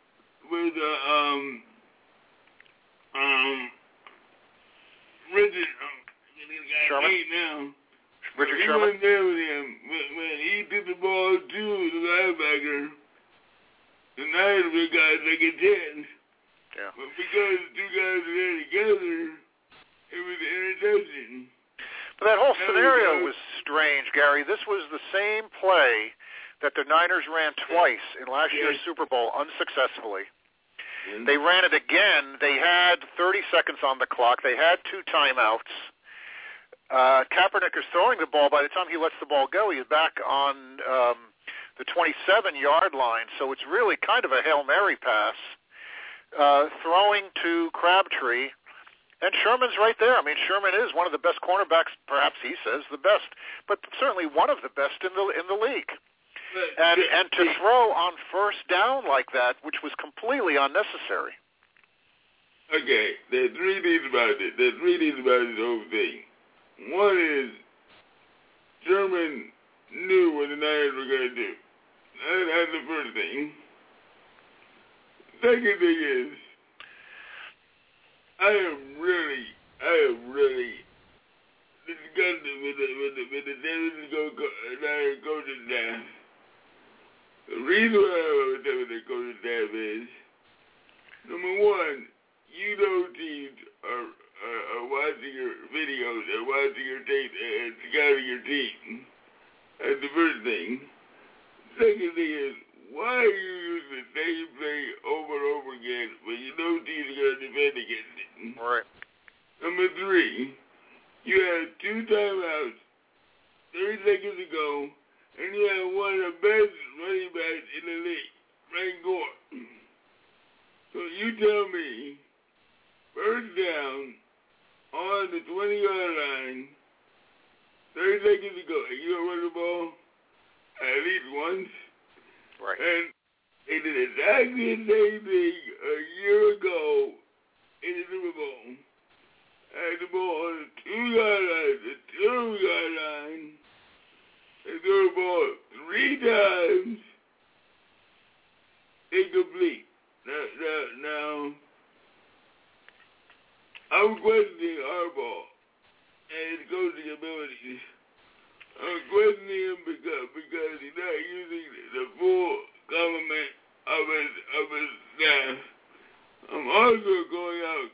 Richard Sherman. Richard he Sherman wasn't there with him when he did the ball to the linebacker. The Niners would got a second chance. Yeah. But because the two guys were there together, it was an interception. But that whole scenario was strange, Gary. This was the same play that the Niners ran twice in last year's Super Bowl unsuccessfully. They ran it again. They had 30 seconds on the clock. They had 2 timeouts. Kaepernick is throwing the ball. By the time he lets the ball go, he's back on the 27-yard line. So it's really kind of a Hail Mary pass. Throwing to Crabtree. And Sherman's right there. I mean, Sherman is one of the best cornerbacks, perhaps he says the best, but certainly one of the best in the league. And to throw on first down like that, which was completely unnecessary. Okay, there are 3 things about it. There's 3 things about this whole thing. One is Sherman knew what the Niners were going to do. That's the first thing. Second thing is, I I am really disgusted with the David coaching staff. The reason why I'm upset with the coaching staff is, number one, you know teams are watching your videos and watching your tape and scouting your team. That's the first thing. Second thing is, why are you using the same play over and over again when you know teams are going to defend against it? Right. Number three, you had 2 timeouts 30 seconds ago, and you had one of the best running backs in the league, Frank Gore. So you tell me, first down on the 20-yard line, 30 seconds ago, and you don't run the ball at least once. Right. And they did exactly the same thing a year ago in the Super Bowl. Had the ball on the 2-yard line, the 2-yard line. They threw the ball 3 times. Incomplete. Now, I'm questioning Harbaugh and his coaching abilities. I'm questioning him because he's not using the full complement of his staff. I'm also going out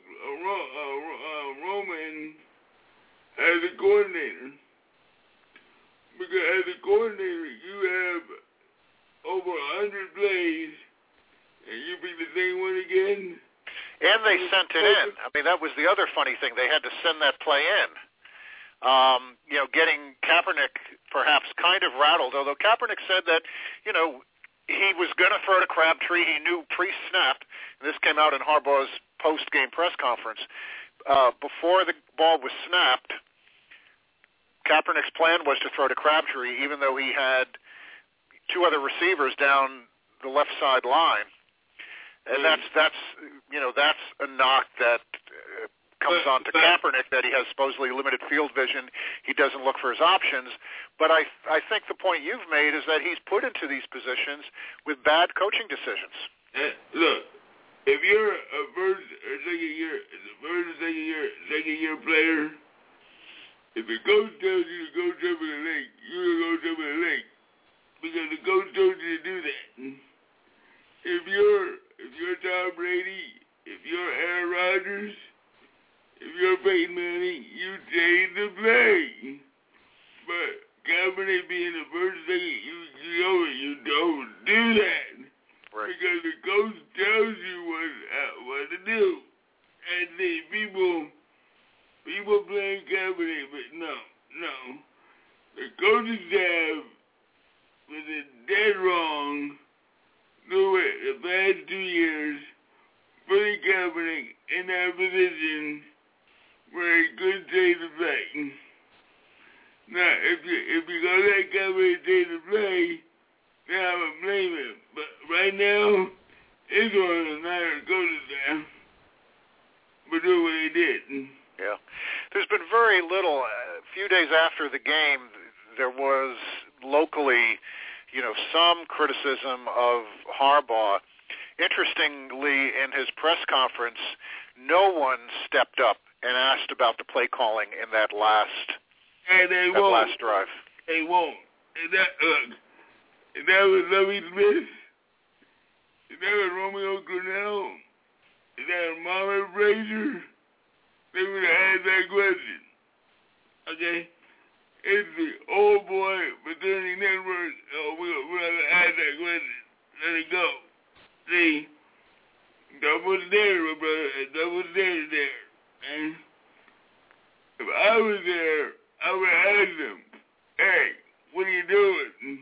Roman as a coordinator. Because as a coordinator, you have over 100 plays, and you pick the same one again. And they sent it in. I mean, that was the other funny thing. They had to send that play in. Getting Kaepernick perhaps kind of rattled, although Kaepernick said that, he was going to throw to Crabtree. He knew pre-snap. This came out in Harbaugh's post-game press conference. Before the ball was snapped, Kaepernick's plan was to throw to Crabtree, even though he had 2 other receivers down the left side line. And that's a knock that comes on to Kaepernick, that he has supposedly limited field vision. He doesn't look for his options. But I think the point you've made is that he's put into these positions with bad coaching decisions. Look, if you're a first or second year player, if the coach tells you to go jump in the lake, you're going to go jump in the lake. Because the coach told you to do that. If you're Tom Brady, if you're Aaron Rodgers, if you're Peyton Manning, you change the play. But Kaepernick being the first thing, you don't do that. Right. Because the coach tells you what to do. And the people blame Kaepernick, but no. The coaching staff was dead wrong doing it the past 2 years, putting Kaepernick in that position where he couldn't change the play. Now, if you go let Kaepernick change the play, then I would blame him. But right now, it's on the Niners coaching staff for doing what they did. Yeah. There's been very little. A few days after the game, there was locally, some criticism of Harbaugh. Interestingly, in his press conference, no one stepped up and asked about the play calling in that last drive. They won't. And that was Lovie Smith. And that was Romeo Crennel. And that was Marvin Frazier. They would have had that question. Okay? It's the old boy fraternity network. We're going to ask that question. Let it go. See? Double standard, my brother. Double standard there. And if I was there, I would ask them, hey, what are you doing?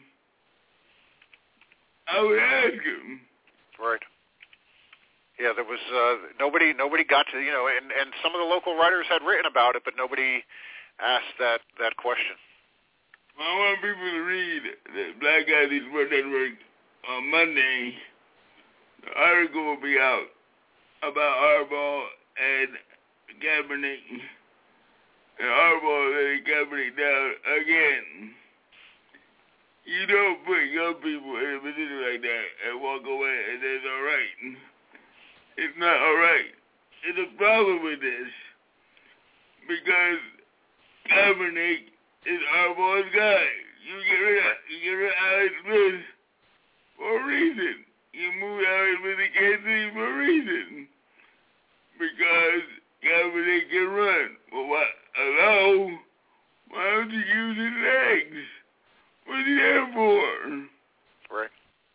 I would ask him. Right. Yeah, there was nobody got to, and some of the local writers had written about it, but nobody asked that question. Well, I want people to read the Black Guys Eat Sport Network on Monday. The article will be out about Harbaugh and Kaepernick. And Harbaugh letting Kaepernick down again. You don't put young people in a position like that and walk away and say it's all right. It's not all right. There's a problem with this. because Kaepernick is Harbaugh's guy. You get rid of Alex Smith for a reason. You move Alex Smith to Kansas City for a reason. Because Kaepernick can run. Well, what? Hello? Why don't you use his legs? What's he there for? Right.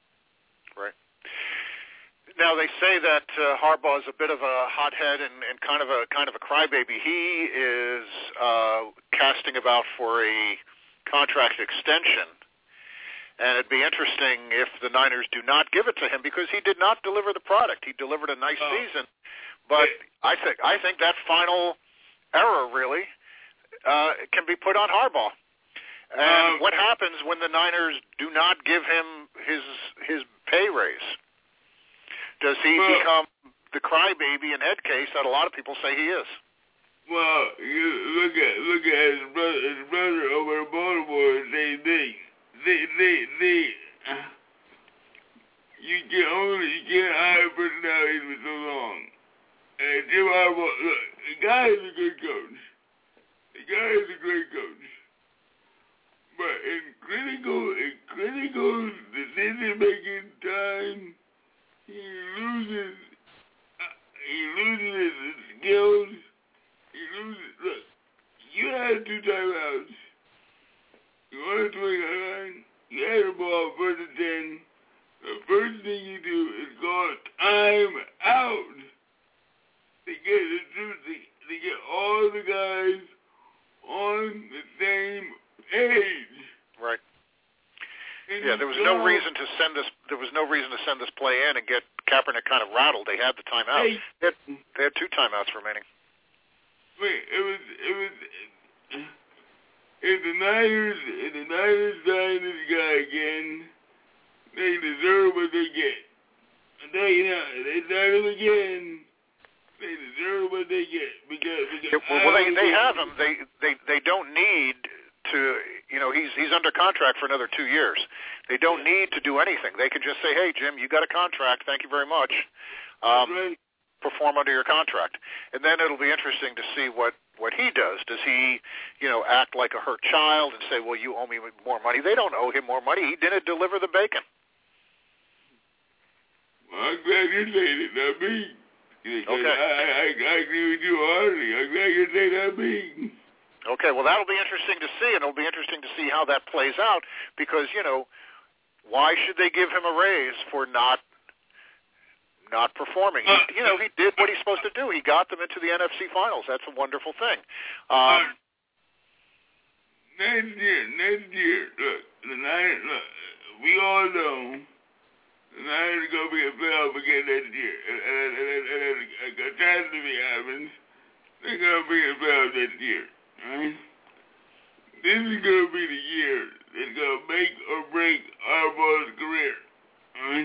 Now they say that Harbaugh is a bit of a hothead and kind of a crybaby. He is casting about for a contract extension, and it'd be interesting if the Niners do not give it to him because he did not deliver the product. He delivered a nice season, but I think that final error really can be put on Harbaugh. And what happens when the Niners do not give him his pay raise? Does he become the crybaby and head case that a lot of people say he is? Well, you look at his brother over in Baltimore. You can't hire personalities for so long. And Jim Harbaugh, look, the guy is a good coach. The guy is a great coach. But in critical decision-making time, he loses his skills. Look, you had 2 timeouts. You wanted to make a line. You had the ball first and 10. The first thing you do is call time out. To get all the guys on the same page. Right. Yeah, there was no reason to send this. There was no reason to send this play in and get Kaepernick kind of rattled. They had the timeout. They had 2 timeouts remaining. Wait, it was. If the Niners sign this guy again, they deserve what they get. They sign him again. They deserve what they get because they have him. They don't need to. He's under contract for another 2 years. They don't need to do anything. They can just say, "Hey, Jim, you got a contract. Thank you very much. Perform under your contract." And then it'll be interesting to see what he does. Does he, act like a hurt child and say, "Well, you owe me more money"? They don't owe him more money. He didn't deliver the bacon. Well, I'm glad you said it, not me. Okay. I agree with you hardly. I'm glad you say that me. Okay, well, that'll be interesting to see, and it'll be interesting to see how that plays out because, why should they give him a raise for not performing? He did what he's supposed to do. He got them into the NFC Finals. That's a wonderful thing. Next year, look, the Niners, we all know the Niners are going to be a playoff again next year. And a catastrophe happens, they're going to be a playoff next year. Right? This is going to be the year that's going to make or break Harbaugh's career. Right?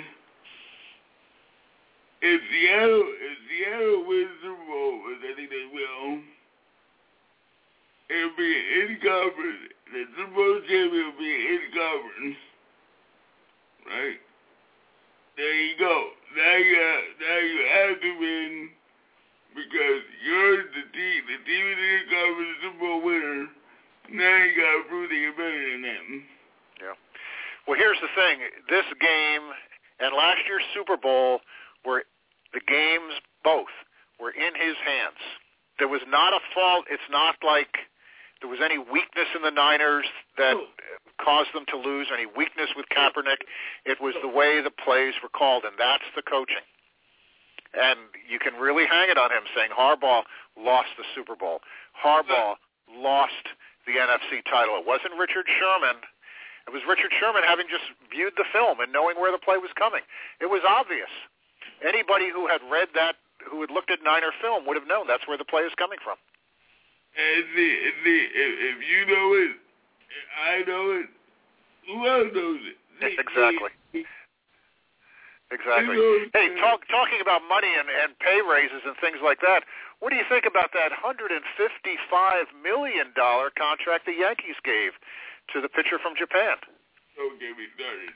If Seattle wins the Super Bowl, which I think they will, it'll be an in-conference. The Super Bowl champion will be an in-conference. Right? There you go. Now you have to win because you're the team in the conference, the Super Bowl winner. Now you got to prove that you're better than them. Yeah. Well, here's the thing. This game and last year's Super Bowl the games both were in his hands. There was not a fault. It's not like there was any weakness in the Niners that caused them to lose, any weakness with Kaepernick. It was the way the plays were called, and that's the coaching. And you can really hang it on him saying Harbaugh lost the Super Bowl. Harbaugh lost the NFC title. It wasn't Richard Sherman. It was Richard Sherman having just viewed the film and knowing where the play was coming. It was obvious. Anybody who had read that, who had looked at Niner film, would have known that's where the play is coming from. And if you know it, I know it, who else knows it? Exactly. Hey, talking about money and pay raises and things like that, what do you think about that $155 million contract the Yankees gave to the pitcher from Japan? Don't get me started.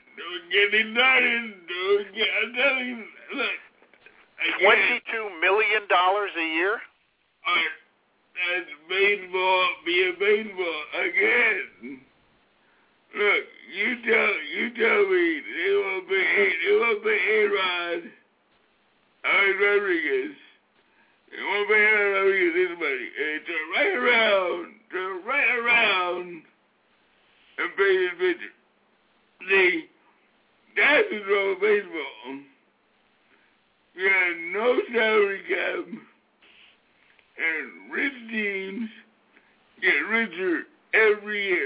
I'm telling you, look. $22 million a year? that's baseball being baseball again. Look, you tell me they want to pay A-Rod, Alex Rodriguez. They want to pay Alex Rodriguez this money. And turn right around and pay his pitcher. See, that's what's wrong with baseball. You have no salary cap, and rich teams get richer every year.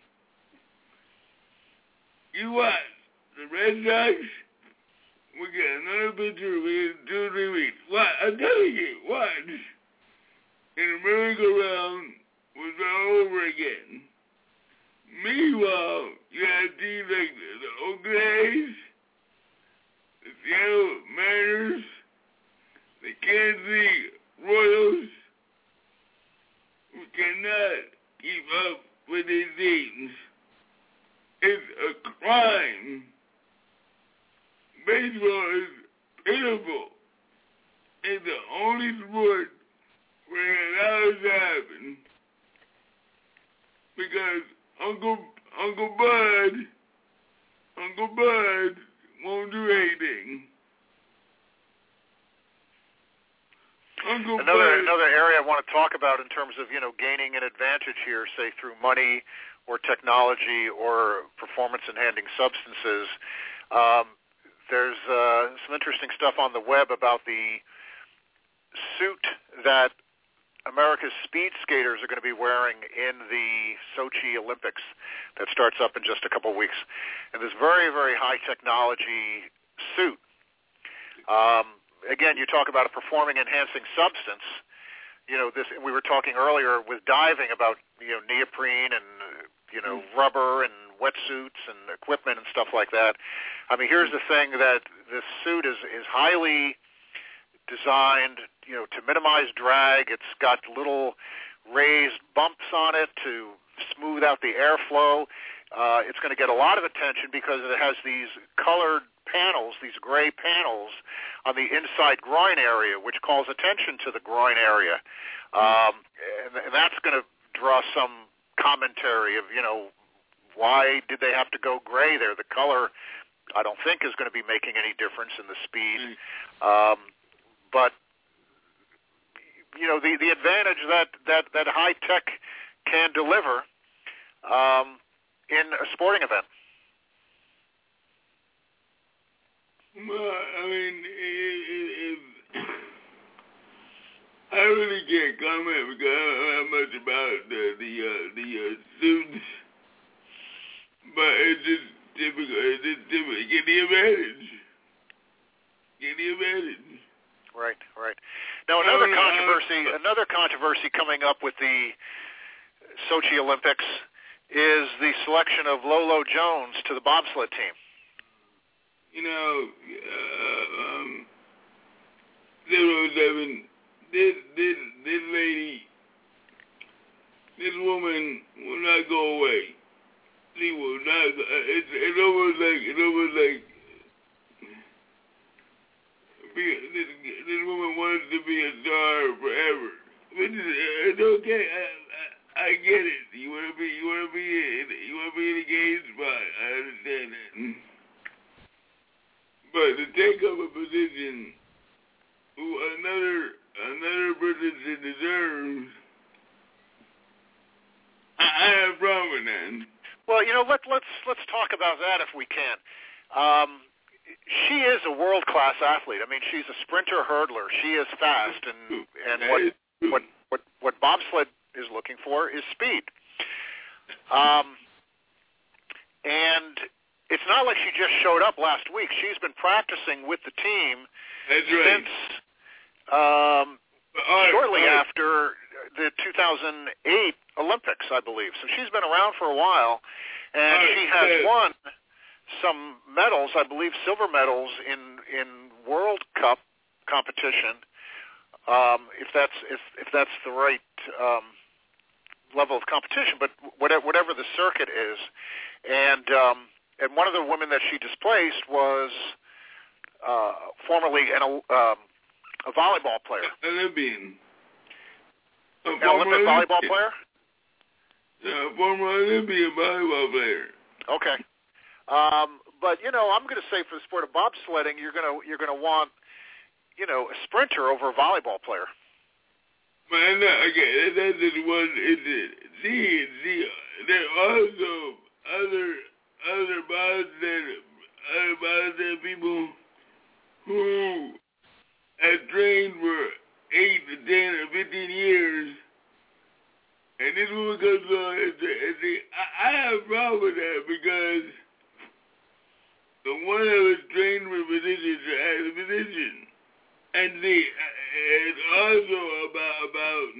You watch the Red Sox, we get another pitcher within 2 or 3 weeks. What? I'm telling you, watch. And the merry-go-round was all over again. Meanwhile, you have teams like the Oakland A's, the Seattle Mariners, the Kansas City Royals, who cannot keep up with these teams. It's a crime. Baseball is pitiful. It's the only sport where it allows to happen. Because Uncle Bud won't do anything. Another area I want to talk about in terms of, gaining an advantage here, say through money or technology or performance-enhancing substances. There's some interesting stuff on the web about the suit that America's speed skaters are going to be wearing in the Sochi Olympics that starts up in just a couple of weeks. And this very, very high technology suit. Again, you talk about a performing-enhancing substance. We were talking earlier with diving about, neoprene and, rubber and wetsuits and equipment and stuff like that. I mean, here's the thing, that this suit is highly designed, to minimize drag. It's got little raised bumps on it to smooth out the airflow. It's going to get a lot of attention because it has these colored panels, these gray panels on the inside groin area, which calls attention to the groin area. And that's going to draw some commentary of, why did they have to go gray there? The color, I don't think, is going to be making any difference in the speed. But, the advantage that high tech can deliver in a sporting event. Well, I mean, I really can't comment because I don't know much about the suits, but it's just typical. It's just typical. Get the advantage. Right. Now another controversy coming up with the Sochi Olympics is the selection of Lolo Jones to the bobsled team. This woman will not go away. She will not. It's almost like this woman wants to be a star forever. Which is, it's okay. I get it. You want to be in a gay spot. I understand that. But to take up a position who another person deserves, I have a problem with that. Well, let's talk about that if we can. She is a world-class athlete. I mean, she's a sprinter hurdler. She is fast, and what bobsled is looking for is speed. And it's not like she just showed up last week. She's been practicing with the team since shortly after the 2008 Olympics, I believe. So she's been around for a while, and she has won some medals, I believe silver medals in World Cup competition. If that's the right level of competition, but whatever the circuit is, and one of the women that she displaced was formerly a volleyball player. Olympian. An Olympic volleyball player? A former Olympian volleyball player. Okay. But I'm going to say for the sport of bobsledding, you're going to want, a sprinter over a volleyball player. Man, okay, that's just one. See, there are also other bobsled people who have trained for 8 to 10 or 15 years. And this one goes on. I have a problem with that because the one that was trained for position as a position, and it's also about.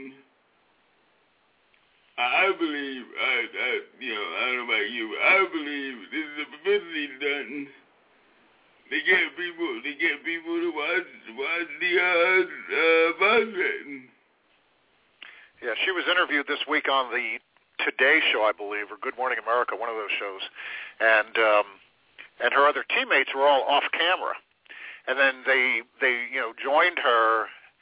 I believe, I don't know about you, but I believe this is a publicity stunt to get people to watch the bobsledding. Yeah, she was interviewed this week on the Today Show, I believe, or Good Morning America, one of those shows, and her other teammates were all off camera, and then they joined her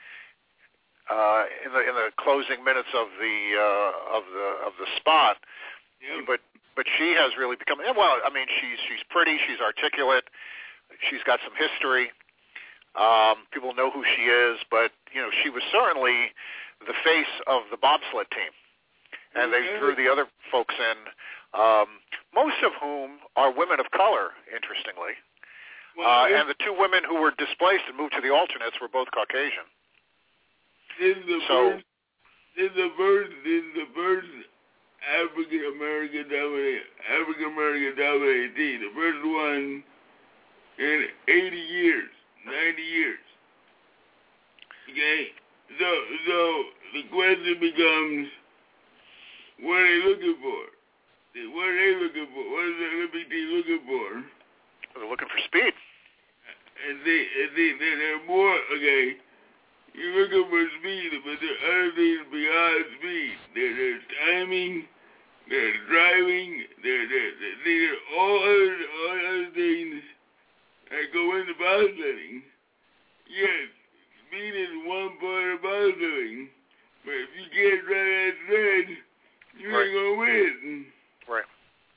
in the closing minutes of the spot. Yeah. But she has really become she's pretty, she's articulate, she's got some history. People know who she is, but she was certainly the face of the bobsled team, and they drew the other folks in, most of whom are women of color, interestingly. And the two women who were displaced and moved to the alternates were both Caucasian. This is the first African American dominated team, the first one in 80 years, 90 years. Okay. So the question becomes, what are they looking for? What are they looking for? What is the Olympic team looking for? They're looking for speed. And they're more, okay, you're looking for speed, but there are other things beyond speed. There's timing, there's driving, there's all other things that go into bobsledding. Yes. Speed is one part of bobsledding, but if you can't drive that sled, you ain't gonna win. Right.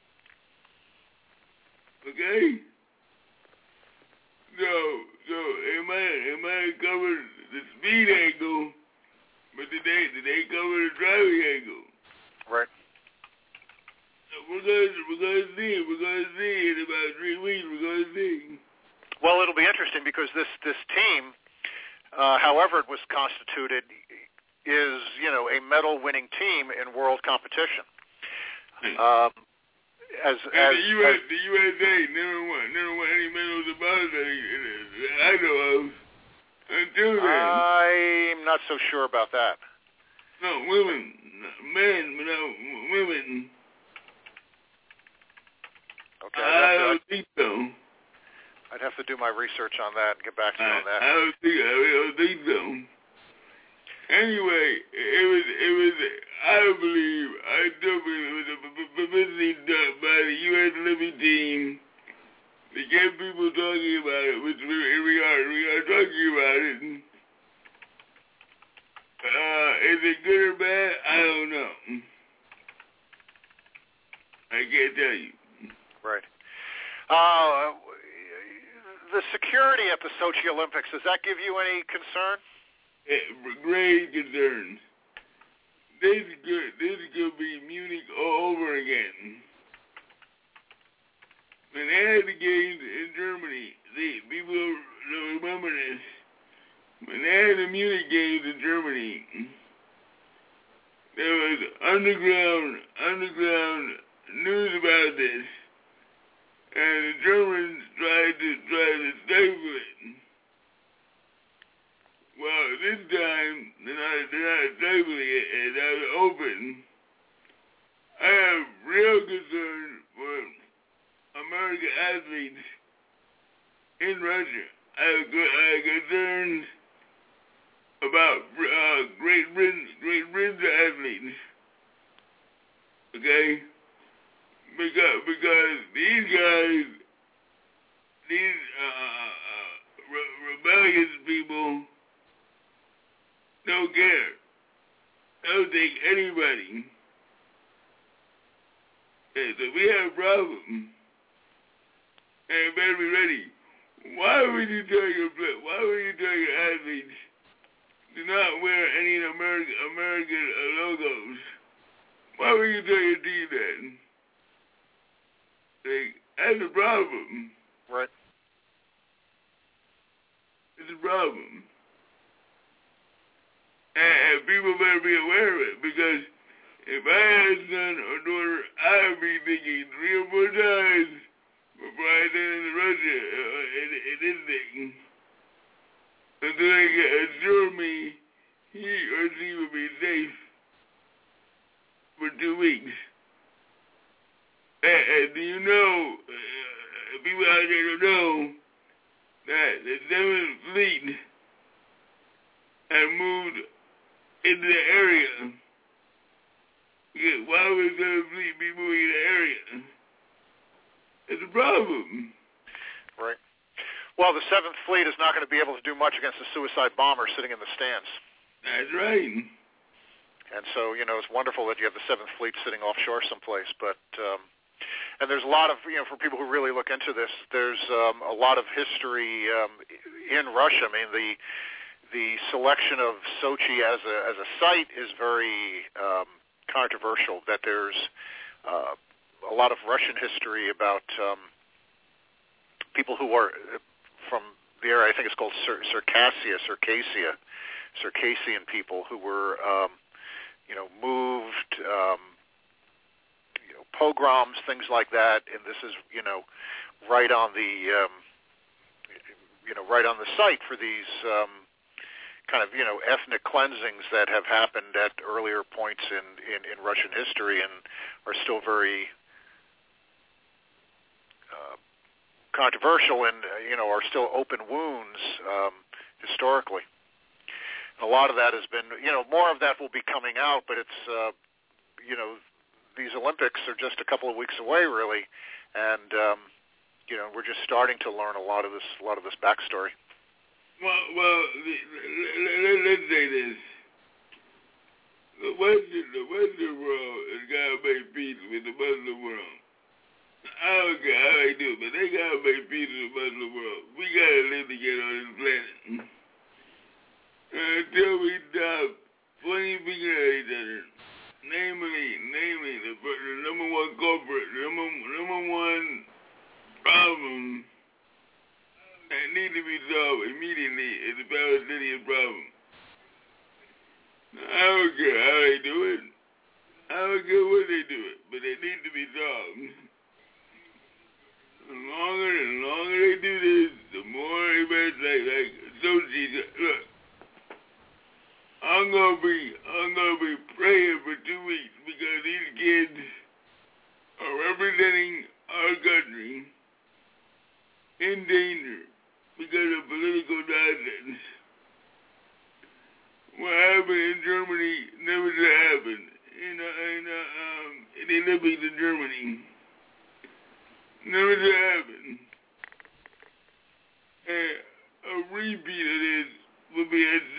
Okay. So it might cover the speed angle, but did they cover the driving angle? Right. So we're gonna see in about 3 weeks. We're gonna see. Well, it'll be interesting because this team, however it was constituted, is, a medal-winning team in world competition. The USA never won any medals in bobsledding I know of until then. I'm not so sure about that. No, women, men, but no, women. Okay, I don't think so. I'd have to do my research on that and get back to you on that. I don't think so. Anyway, it was. I do believe it was a publicity done by the U.S. Olympic team to get people talking about it, which we are talking about it. Is it good or bad? I don't know. I can't tell you. Right. The security at the Sochi Olympics, does that give you any concern? Grave concern. This could be Munich all over again. When they had the games in Germany, people don't remember this. When they had the Munich games in Germany, there was underground news about this, and the Germans tried to stifle it. Well, this time they're not stifling it, and that's open. I have real concern for American athletes in Russia. I have concerns about Great Britain's athletes. Okay? Because these guys, these rebellious people don't care. Don't take anybody. And so we have a problem. And you better be ready. Why would you tell your athletes do not wear any American logos? Why would you tell your team that? Like, that's a problem. Right. It's a problem. And people better be aware of it, because if I had a son or daughter, I would be thinking 3 or 4 times before I send him to Russia in this thing, until they can assure me he or she will be safe for 2 weeks. And do you know, people out there don't know that the 7th Fleet had moved into the area. Because why would the 7th Fleet be moving in the area? It's a problem. Right. Well, the 7th Fleet is not going to be able to do much against the suicide bomber sitting in the stands. That's right. And so, it's wonderful that you have the 7th Fleet sitting offshore someplace, but and there's a lot of, for people who really look into this, there's a lot of history in Russia. I mean, the selection of Sochi as a site is very controversial. That there's a lot of Russian history about people who are from the area. I think it's called Circassian people who were moved. Pogroms, things like that, and this is, right on the, right on the site for these kind of, ethnic cleansings that have happened at earlier points in Russian history and are still very controversial and, are still open wounds historically. And a lot of that has been, more of that will be coming out, but it's, these Olympics are just a couple of weeks away, really, and we're just starting to learn a lot of this backstory. Well, let's say this: the Western world has got to make peace with the Muslim world. I don't care how they do it, but they got to make peace with the Muslim world. We got to live together on this planet until we stop pointing fingers at each other. Namely, the number one culprit, the number one problem that needs to be solved immediately is the Palestinian problem. I don't care how they do it. I don't care what they do it, but it needs to be solved. The longer they do this, the more events like Sochi. Look, I'm gonna be praying for 2 weeks because these kids are representing our country in danger because of political nonsense. What happened in Germany never should happen. In the Olympics in Germany, never should happen. And a repeat of this would be a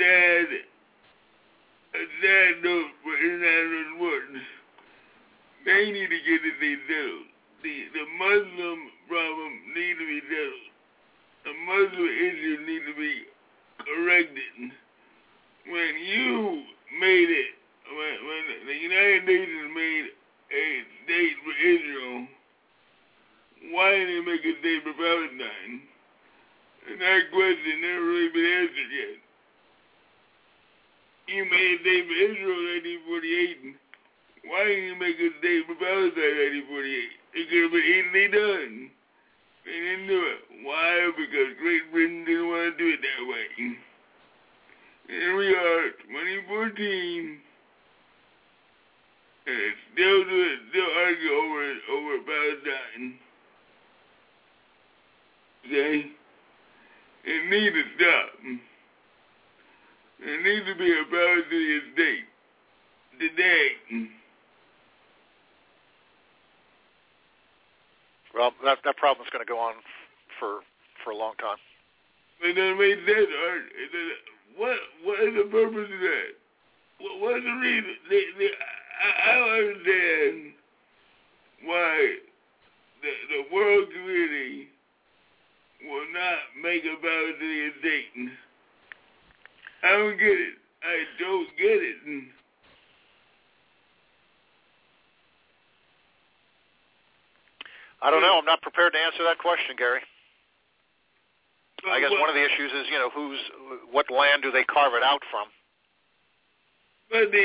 sad note for international sports. They need to get this thing settled. The Muslim problem needs to be settled. The Muslim issue needs to be corrected. When you made it, when the United Nations made a state for Israel, why didn't they make a state for Palestine? And that question never really been answered yet. You made a state for Israel in 1948. Why didn't you make a state for Palestine in 1948? It could have been easily done. They didn't do it. Why? Because Great Britain didn't want to do it that way. Here we are, 2014, and still argue over Palestine. Okay? It needs to stop. There needs to be a Palestinian state today. Well, that problem is going to go on for a long time. It doesn't make sense, Art. What is the purpose of that? what's the reason? I don't understand why the world community will not make a Palestinian state. I don't get it. I don't get it. I don't know. I'm not prepared to answer that question, Gary. I guess one of the issues is, what land do they carve it out from? But look,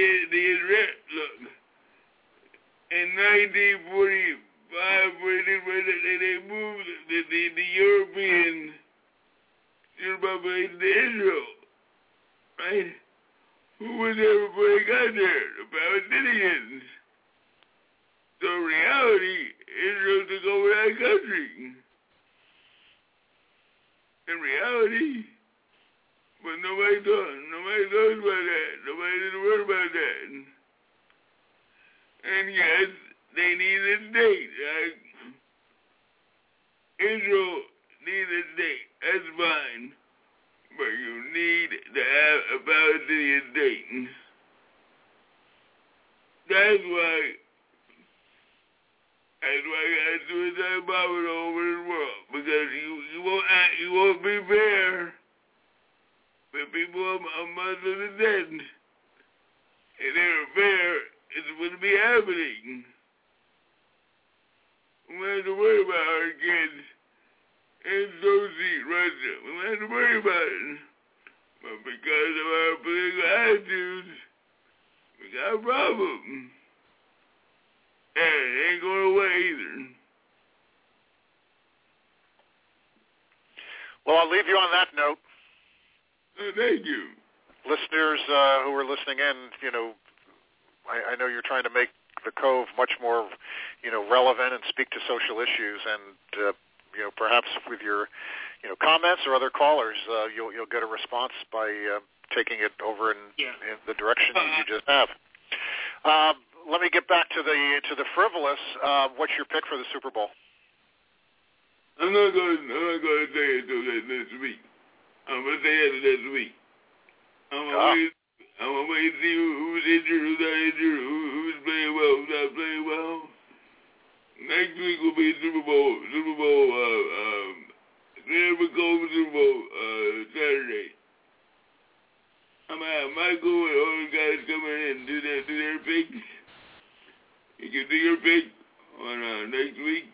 in 1945, they moved the European population to Israel, right? Who was there before they got there? The Palestinians. So in reality, Israel took over that country. In reality, but nobody knows about that. Nobody didn't worry about that. And yes, they need a state. Israel needs a state. That's fine. But you need to have a Palestinian state. That's why you got suicide bombing all over the world. Because you won't be fair when people are Muslim and dead. And they're fair, it's going to be happening. We don't have to worry about our kids and Sochi, Russia. We don't have to worry about it. But because of our political attitudes, we got a problem. And it ain't going away either. Well, I'll leave you on that note. Thank you. Listeners who are listening in, I know you're trying to make the Cove much more, relevant and speak to social issues, and perhaps with your, comments or other callers, you'll get a response by taking it over in the direction you just have. Let me get back to the frivolous. What's your pick for the Super Bowl? I'm not going to say it until next week. I'm going to say it next week. I'm going to wait and see who's injured, who's not injured, who's playing well, who's not playing well. Next week will be Super Bowl, Super Bowl Saturday. I'm going to have Michael and all the guys coming in and do their picks. You can do your pick on next week.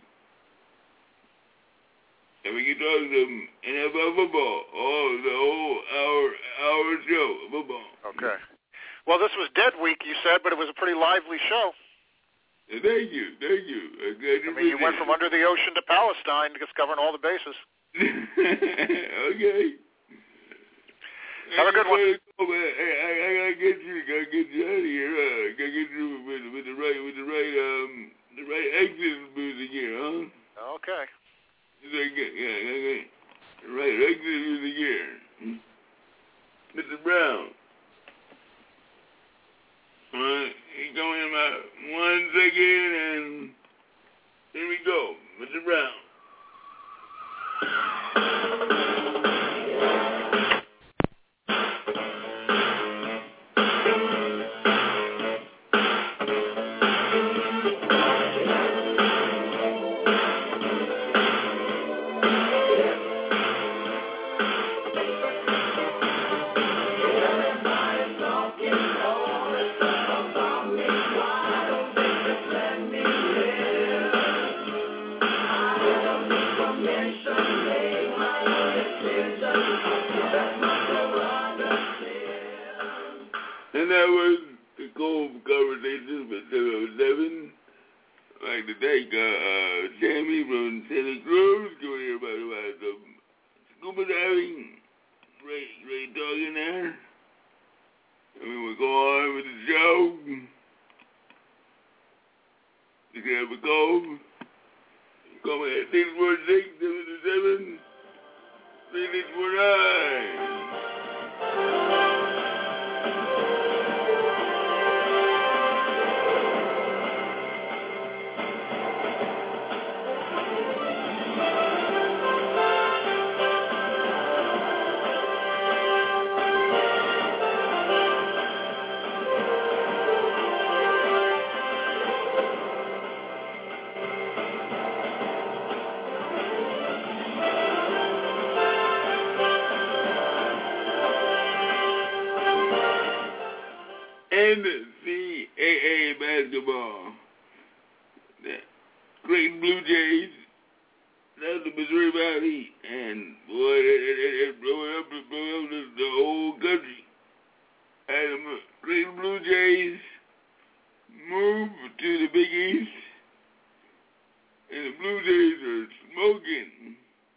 And we can talk to them NFL football, the whole hour show, football. Okay. Well, this was Dead Week, you said, but it was a pretty lively show. Thank you. I mean, you went from under the ocean to Palestine, just covering all the bases. Okay. Have a good one. I gotta get you out of here. Gotta get you with the right exit music here, huh? Okay. Yeah. Right exit music here. Mr. Brown. Alright, he's going in about 1 second, and here we go. Mr. Brown. And that was the Cove Conversations with 707. I'd like to thank Sammy from Santa Cruz coming here about some scuba diving. Great talking there. And we'll go on with the show. You can have a Cove. Call me at 646-727-3649. Creighton Blue Jays. That's the Missouri Valley, and boy, it blew up the whole country. And the Creighton Blue Jays moved to the Big East, and the Blue Jays are smoking.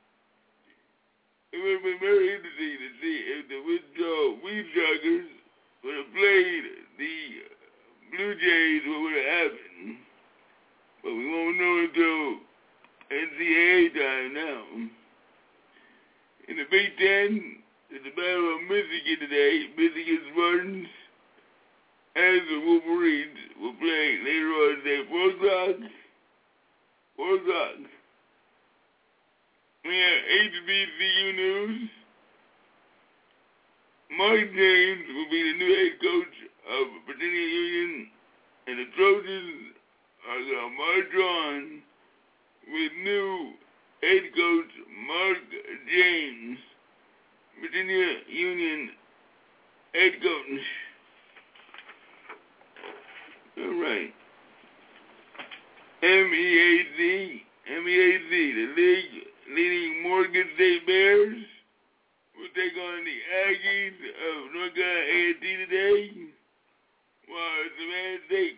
It would have been very interesting to see if the Wichita Weed Joggers would have played the Blue Jays, what would have happened. But we won't know until NCAA time now. In the Big Ten, it's the Battle of Michigan today. Michigan Spartans and the Wolverines will play later on today. 4 o'clock. 4 o'clock. We have HBCU news. Mike James will be the new head coach of Virginia Union, and the Trojans are going to march on with new head coach Mark James, Virginia Union head coach. All right. MEAC, the league leading Morgan State Bears will take on the Aggies of North Carolina A&T today, while Savannah State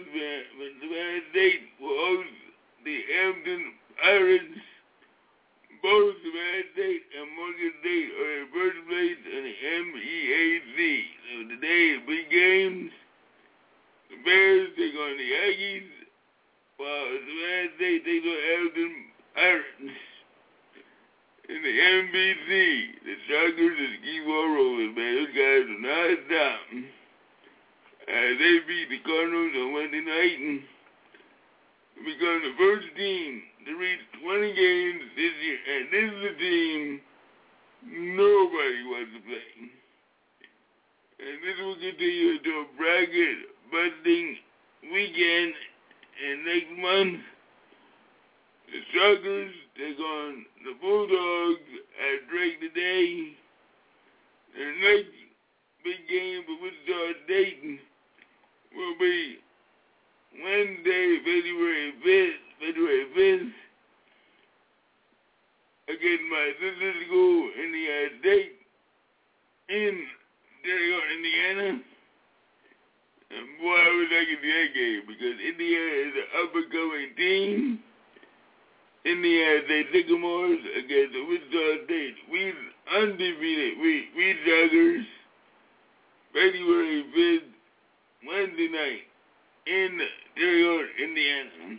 will host the Hampton Pirates. Both Savannah State and Morgan State are in first place in the MEAC. So today, big games. The Bears take on the Aggies, while Savannah State takes on Hampton Pirates. In the NBC, the Shockers just keep on rolling, man. Those guys are not stop. As they beat the Cardinals on Wednesday night and become the first team to reach 20 games this year. And this is a team nobody wants to play. And this will continue until a bracket busting weekend and next month. The Shockers take on the Bulldogs at Drake today. The next big game for Wichita State will be Wednesday, February 5th, against my sister's school, Indiana State, in Dearborn, Indiana. And boy, I was liking that game because Indiana is an up-and-coming team. Indiana State Sycamores against the Wichita State undefeated Weed Joggers, February 5th, Wednesday night in Dearborn, Indiana.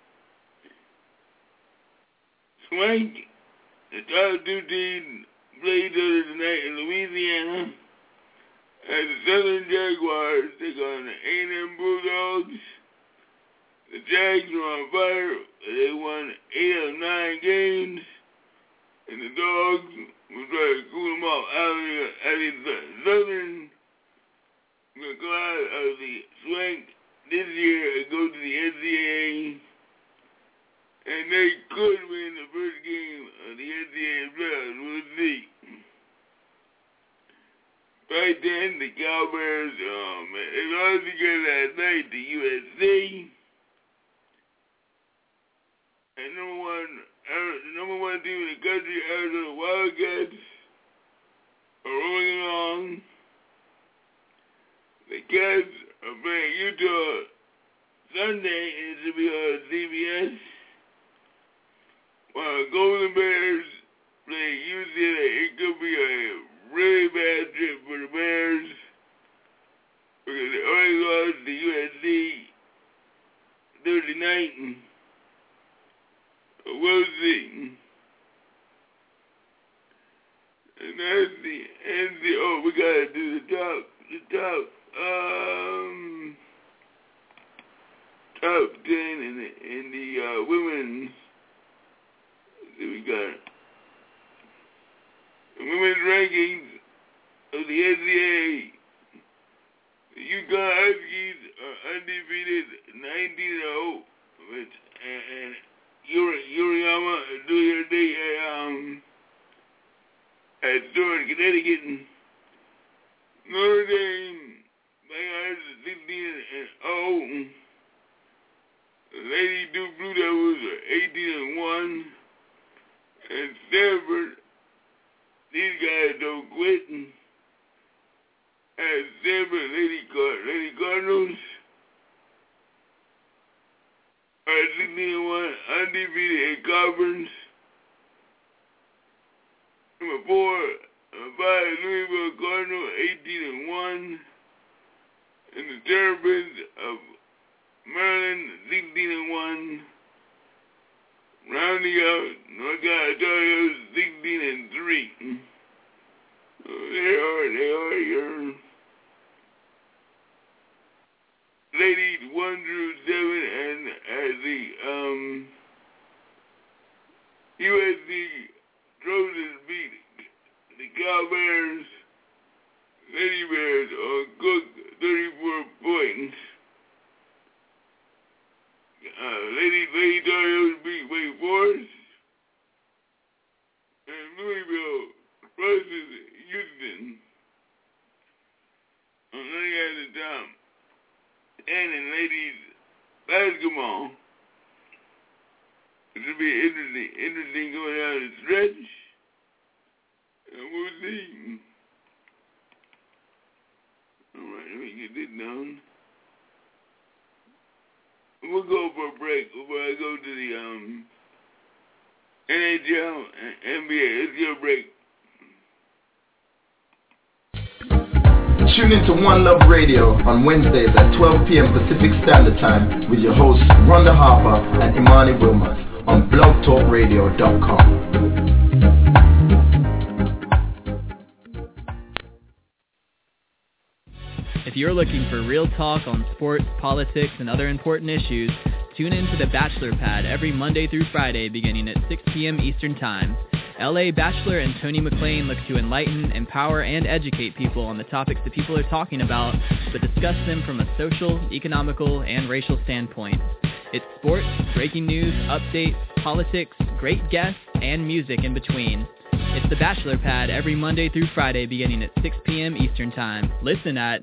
Swank, the top 2 teams, played tonight in Louisiana, as the Southern Jaguars take on the A&M Bulldogs. The Jags are on fire. They won 8 of 9 games, and the Dogs will try to cool them off. Out of the Southern will go out of the swank this year and go to the NCAA, and they could win the first game of the NCAA playoffs. We'll see. Right then, the Cowbears, they lost again last night to USC. And the number one team in the country, Arizona Wildcats, are rolling along. The Cats are playing Utah Sunday, and it should be on CBS. While Golden Bears play UCLA, it could be a really bad trip for the Bears because they already lost to USC Thursday night. We'll see. And that's the end. We gotta do the top 10 in the women's. We got the women's rankings of the NCAA. The UConn Huskies are undefeated, 19-0, and Uriyama do your day at Stewart, Connecticut. Notre Dame, they are 16-0. Lady Duke Blue Devils are 18-1. And Stanford, these guys don't quit. And Stanford Lady Cardinals are 16-1, undefeated in conference. Number 4, 5, Louisville Cardinals, 18-1. And the Terrapins of Maryland, 16-1. Rounding out, North Carolina Tar Heels, 16-3. They are your ladies 1-7, and as the USC Trojans beat the Cal Bears, Lady Bears on Cook 34 points. Lady Tar Heels beat Wake Forest, and Louisville versus Houston on running at the top. And in ladies basketball, it should be interesting going down the stretch, and we'll see. All right, let me get this down. We'll go for a break before I go to the NHL and NBA. Let's get a break. Tune into One Love Radio on Wednesdays at 12 p.m. Pacific Standard Time with your hosts Rhonda Harper and Imani Wilmot on blogtalkradio.com. If you're looking for real talk on sports, politics, and other important issues, tune in to The Bachelor Pad every Monday through Friday beginning at 6 p.m. Eastern Time. LA Bachelor and Tony McClain look to enlighten, empower, and educate people on the topics that people are talking about, but discuss them from a social, economical, and racial standpoint. It's sports, breaking news, updates, politics, great guests, and music in between. It's The Bachelor Pad every Monday through Friday beginning at 6 p.m. Eastern Time. Listen at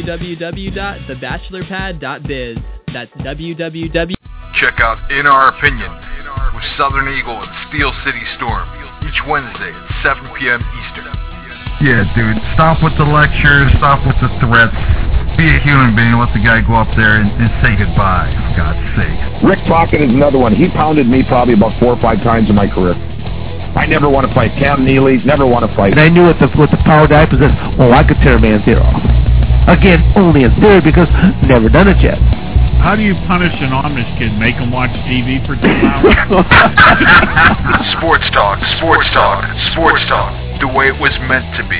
www.thebachelorpad.biz. That's www. Check out In Our Opinion with Southern Eagle and Steel City Storm each Wednesday at 7 p.m. Eastern. Yeah, dude. Stop with the lectures. Stop with the threats. Be a human being. Let the guy go up there and say goodbye, for God's sake. Rick Tocchet is another one. He pounded me probably about 4 or 5 times in my career. I never want to fight. Cam Neely, never want to fight. And I knew with the power that I possessed, I could tear a man's ear off. Again, only in theory because never done it yet. How do you punish an Amish kid? Make him watch TV for 2 hours? Sports talk, sports talk, sports talk. The way it was meant to be.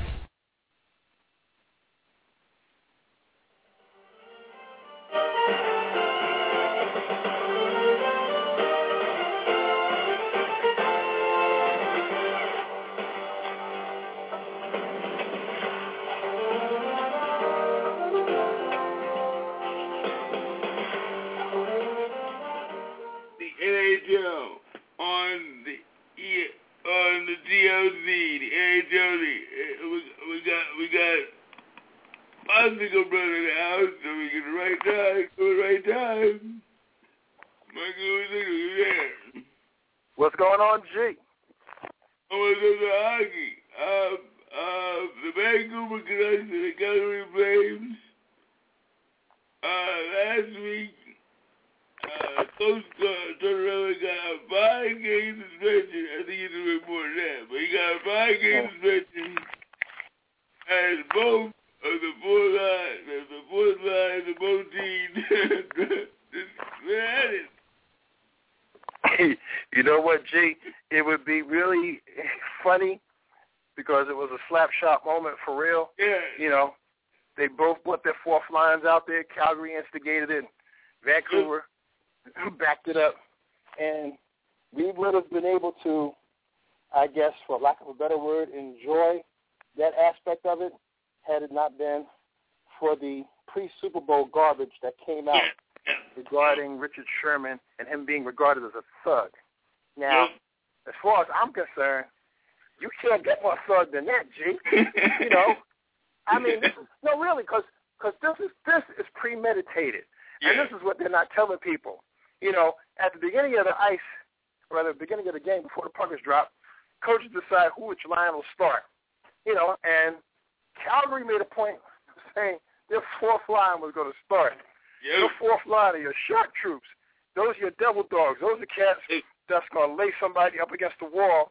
What's going on, G? The Vancouver Canucks and the Calgary Flames. Last week, Coach Tortorella got a 5-game suspension. I think he's a bit more than that, but he got a 5-game suspension as both of the fourth line of both teams. You know what, G? It would be really funny because it was a slap-shot moment for real. Yeah. You know, they both put their fourth lines out there. Calgary instigated it. Vancouver backed it up. And we would have been able to, I guess, for lack of a better word, enjoy that aspect of it had it not been for the pre-Super Bowl garbage that came out regarding Richard Sherman and him being regarded as a thug. Now, as far as I'm concerned, you can't get more thug than that, G. You know, I mean, no, really, because this is premeditated, and this is what they're not telling people. You know, at the beginning of the beginning of the game before the puck is dropped, coaches decide which line will start. You know, and Calgary made a point of saying their fourth line was going to start. Yep. Your fourth line are your shark troops. Those are your devil dogs. Those are cats that's going to lay somebody up against the wall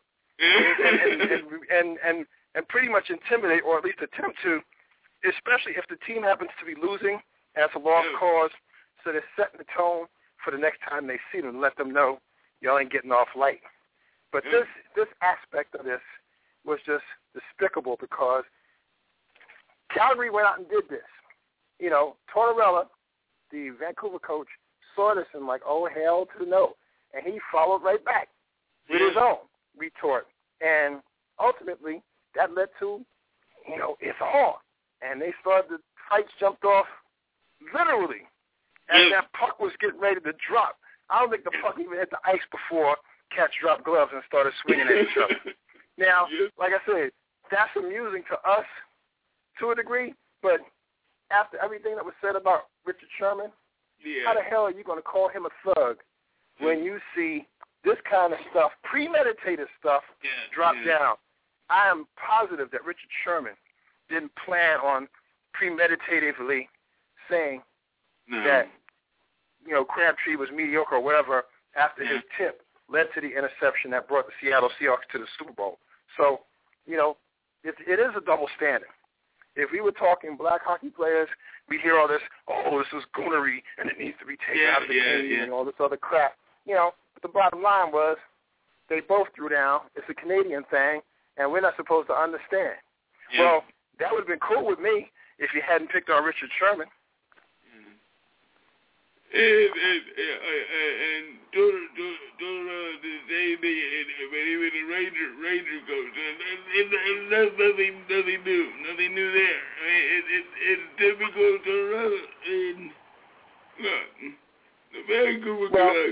and pretty much intimidate, or at least attempt to, especially if the team happens to be losing and it's a lost cause. So they're setting the tone for the next time they see them, let them know y'all ain't getting off light. But this aspect of this was just despicable because Calgary went out and did this. You know, Tortorella, the Vancouver coach, saw this and like, oh, hell to the no. And he followed right back with his own retort. And ultimately, that led to, you know, it's on. And they started, the fights jumped off literally as that puck was getting ready to drop. I don't think the puck even hit the ice before cats dropped gloves and started swinging at each other. Now, like I said, that's amusing to us to a degree, but after everything that was said about Richard Sherman, how the hell are you going to call him a thug when you see this kind of stuff, premeditated stuff, drop down? I am positive that Richard Sherman didn't plan on premeditatively saying that, you know, Crabtree was mediocre or whatever after his tip led to the interception that brought the Seattle Seahawks to the Super Bowl. So, you know, it is a double standard. If we were talking black hockey players, we hear all this, oh, this is goonery, and it needs to be taken out of the game and all this other crap. You know, but the bottom line was they both threw down. It's a Canadian thing, and we're not supposed to understand. Well, that would have been cool with me if you hadn't picked on Richard Sherman. And he was a Ranger coach, and that's nothing new there. I mean, it's typical Tortorella. And the Vancouver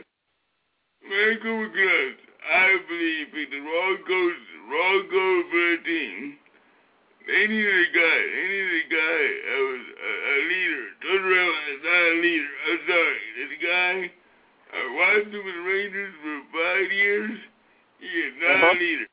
Canucks, I believe, picked the wrong coach for the team. They needed a guy that was a leader. Tortorella is not a leader. I'm sorry. This guy, I watched him with the Rangers for 5 years. He is not a leader.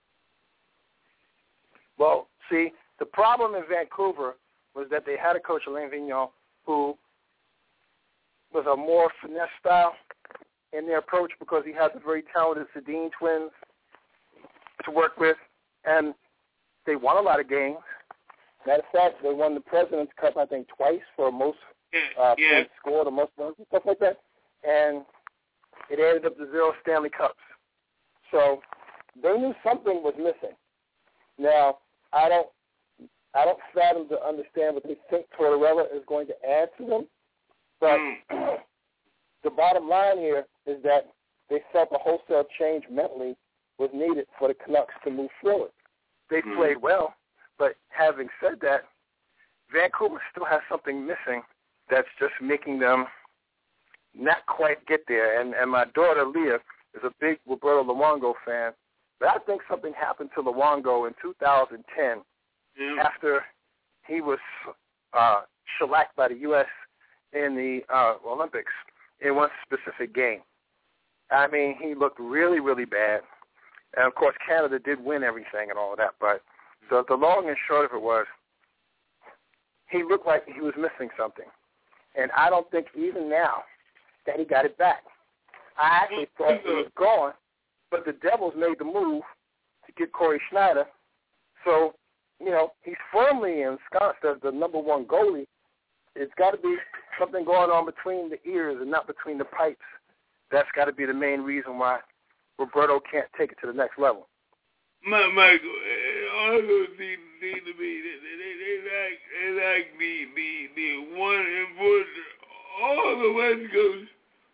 Well, see, the problem in Vancouver was that they had a coach, Alain Vigneault, who was a more finesse style in their approach because he had the very talented Sedin twins to work with, and they won a lot of games. Matter of fact, they won the President's Cup, I think, twice for most points scored or most runs and stuff like that. And it added up to 0 Stanley Cups. So they knew something was missing. Now, I don't fathom to understand what they think Tortorella is going to add to them. But the bottom line here is that they felt a wholesale change mentally was needed for the Canucks to move forward. They played well. But having said that, Vancouver still has something missing that's just making them not quite get there. And my daughter, Leah, is a big Roberto Luongo fan. But I think something happened to Luongo in 2010 after he was shellacked by the U.S. in the Olympics in one specific game. I mean, he looked really, really bad. And, of course, Canada did win everything and all of that, but so the long and short of it was he looked like he was missing something. And I don't think even now that he got it back. I actually thought he was gone, but the Devils made the move to get Corey Schneider. So, you know, he's firmly ensconced as the number one goalie. It's got to be something going on between the ears and not between the pipes. That's got to be the main reason why Roberto can't take it to the next level. Michael, all those things seem to be, they like the one enforcer. All the West Coast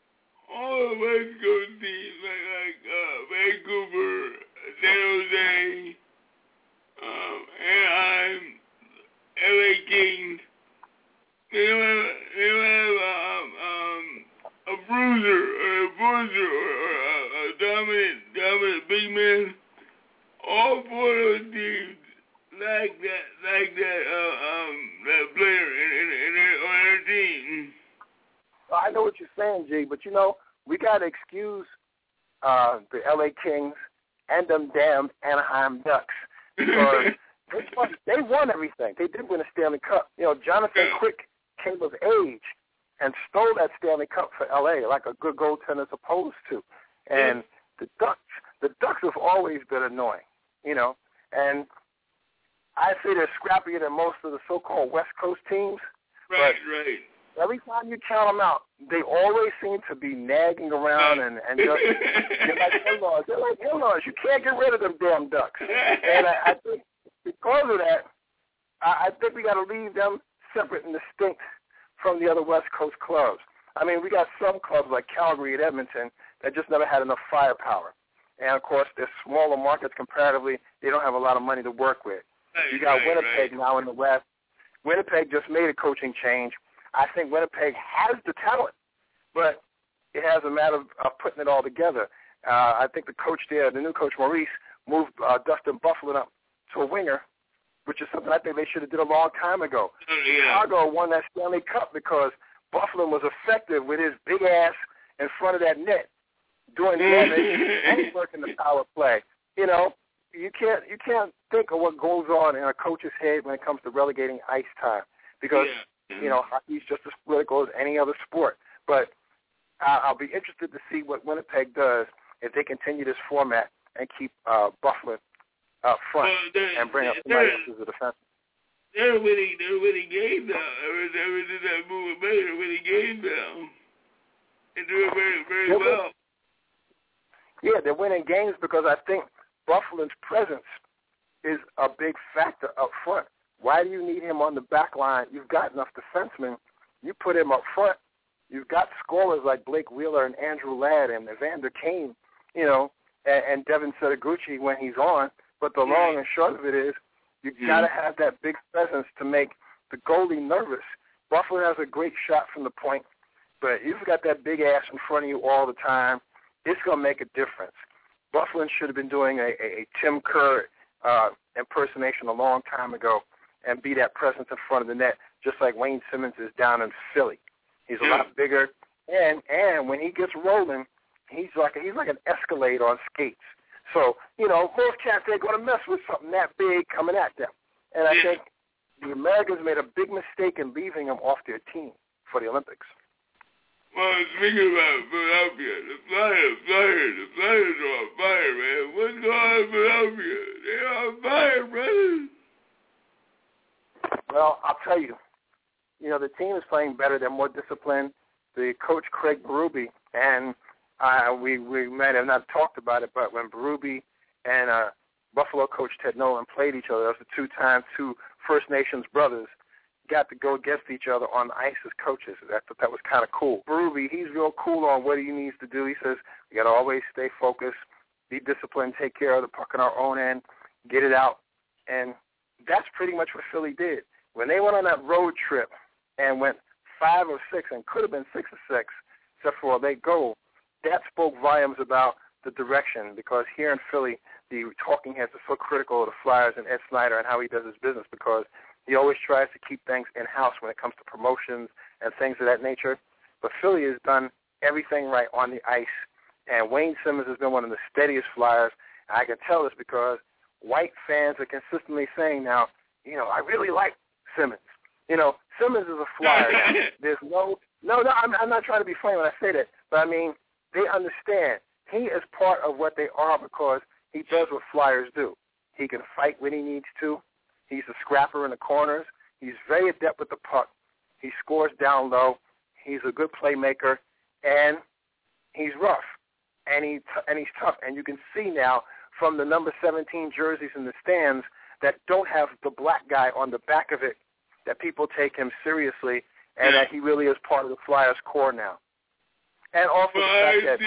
teams, like Vancouver, San Jose, Anaheim, LA Kings, they don't have a bruiser or a enforcer or a dominant big man. All 4 of those teams like that player on their team. I know what you're saying, G, but you know, we got to excuse the L.A. Kings and them damn Anaheim Ducks because they won everything. They did win a Stanley Cup. You know, Jonathan Quick came of age and stole that Stanley Cup for L.A. like a good goaltender supposed to. And the Ducks have always been annoying, you know. And I say they're scrappier than most of the so-called West Coast teams. Right. Every time you count them out, they always seem to be nagging around and just they're like in-laws. They're like in-laws. You can't get rid of them damn Ducks. And I think because of that, I think we got to leave them separate and distinct from the other West Coast clubs. I mean, we got some clubs like Calgary and Edmonton that just never had enough firepower. And, of course, they're smaller markets comparatively. They don't have a lot of money to work with. You got Winnipeg now in the West. Winnipeg just made a coaching change. I think Winnipeg has the talent, but it has a matter of putting it all together. I think the coach there, the new coach Maurice, moved Dustin Byfuglien up to a winger, which is something I think they should have did a long time ago. Chicago won that Stanley Cup because Byfuglien was effective with his big ass in front of that net, doing damage and working the power play. You know, you can't think of what goes on in a coach's head when it comes to relegating ice time because you know hockey's just as political as any other sport. But I'll be interested to see what Winnipeg does if they continue this format and keep Byfuglien up front and bring up somebody else as a defense. They're winning games now. Ever since that move was made, they're winning games now. They're doing very, very well. Yeah, they're winning games because I think Byfuglien's presence is a big factor up front. Why do you need him on the back line? You've got enough defensemen. You put him up front. You've got scorers like Blake Wheeler and Andrew Ladd and Evander Kane, you know, and Devin Setoguchi when he's on. But the long and short of it is you've got to have that big presence to make the goalie nervous. Byfuglien has a great shot from the point, but if you've got that big ass in front of you all the time, it's going to make a difference. Byfuglien should have been doing a Tim Kerr impersonation a long time ago and be that presence in front of the net, just like Wayne Simmons is down in Philly. He's a lot bigger, and when he gets rolling, he's like an Escalade on skates. So, you know, most cats ain't going to mess with something that big coming at them. And I think the Americans made a big mistake in leaving him off their team for the Olympics. Well, speaking about Philadelphia, the Flyers are on fire, man. What's going on in Philadelphia? They're on fire, brothers. Well, I'll tell you, you know, the team is playing better. They're more disciplined. The coach, Craig Berube, and we might have not talked about it, but when Berube and Buffalo coach Ted Nolan played each other, that was the two First Nations brothers, got to go against each other on the ice as coaches. I thought that was kind of cool. Berube, he's real cool on what he needs to do. He says, we got to always stay focused, be disciplined, take care of the puck on our own end, get it out. And that's pretty much what Philly did. When they went on that road trip and went 5 or 6 and could have been 6 or 6, except for a late goal, that spoke volumes about the direction because here in Philly, the talking heads are so critical of the Flyers and Ed Snyder and how he does his business because he always tries to keep things in-house when it comes to promotions and things of that nature. But Philly has done everything right on the ice, and Wayne Simmons has been one of the steadiest Flyers. And I can tell this because white fans are consistently saying now, you know, I really like Simmons. You know, Simmons is a Flyer. There's no, I'm not trying to be funny when I say that, but I mean, they understand. He is part of what they are because he does what Flyers do. He can fight when he needs to. He's a scrapper in the corners. He's very adept with the puck. He scores down low. He's a good playmaker, and he's rough, and he's tough. And you can see now from the number 17 jerseys in the stands that don't have the black guy on the back of it that people take him seriously and that he really is part of the Flyers core now. And also the fact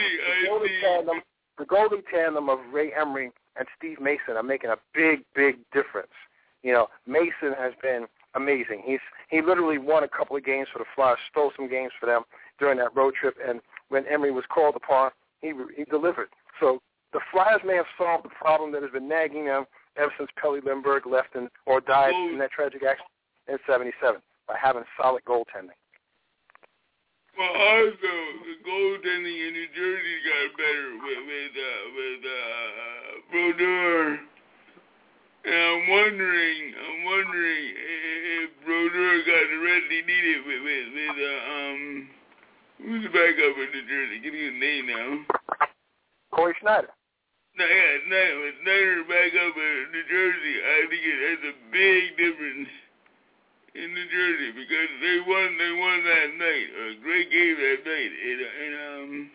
that the goalie tandem of Ray Emery and Steve Mason are making a big, big difference. You know, Mason has been amazing. He literally won a couple of games for the Flyers, stole some games for them during that road trip, and when Emery was called upon, he delivered. So the Flyers may have solved the problem that has been nagging them ever since Pelle Lindbergh left or died in that tragic accident in '77 by having solid goaltending. Well, also, the goaltending in New Jersey got better with Brodeur. And I'm wondering if Brodeur got the rest he needed with who's the backup in New Jersey? Give me his name now. Corey Schneider. No, yeah, with Snyder back up in New Jersey, I think that's a big difference in New Jersey because they won that night, a great game that night, and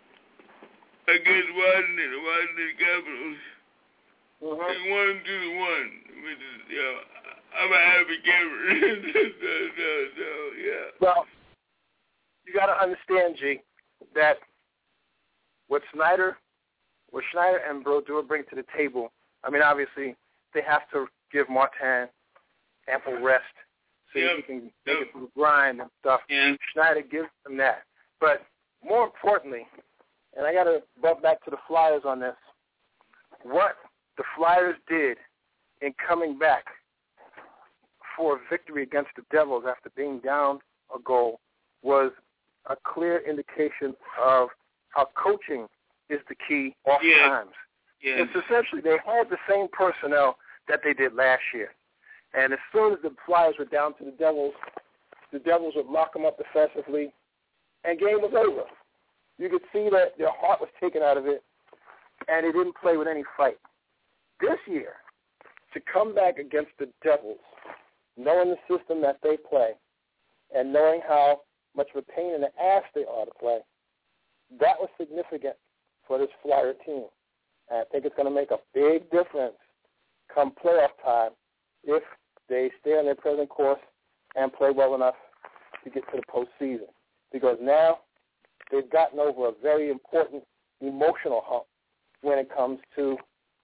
against Washington Capitals. They won 2-1, which is, I'm a happy camper. so, yeah. Well, you got to understand, G, that what Schneider and Brodeur bring to the table, I mean, obviously, they have to give Martin ample rest so he can make it through the grind and stuff. Yeah. Schneider gives them that. But more importantly, and I got to bump back to the Flyers on this, what the Flyers did in coming back for a victory against the Devils after being down a goal was a clear indication of how coaching is the key off times. Yeah. It's essentially they had the same personnel that they did last year. And as soon as the Flyers were down to the Devils would lock them up defensively, and game was over. You could see that their heart was taken out of it, and they didn't play with any fight. This year, to come back against the Devils, knowing the system that they play, and knowing how much of a pain in the ass they are to play, that was significant for this Flyer team. And I think it's going to make a big difference come playoff time if they stay on their present course and play well enough to get to the postseason. Because now they've gotten over a very important emotional hump when it comes to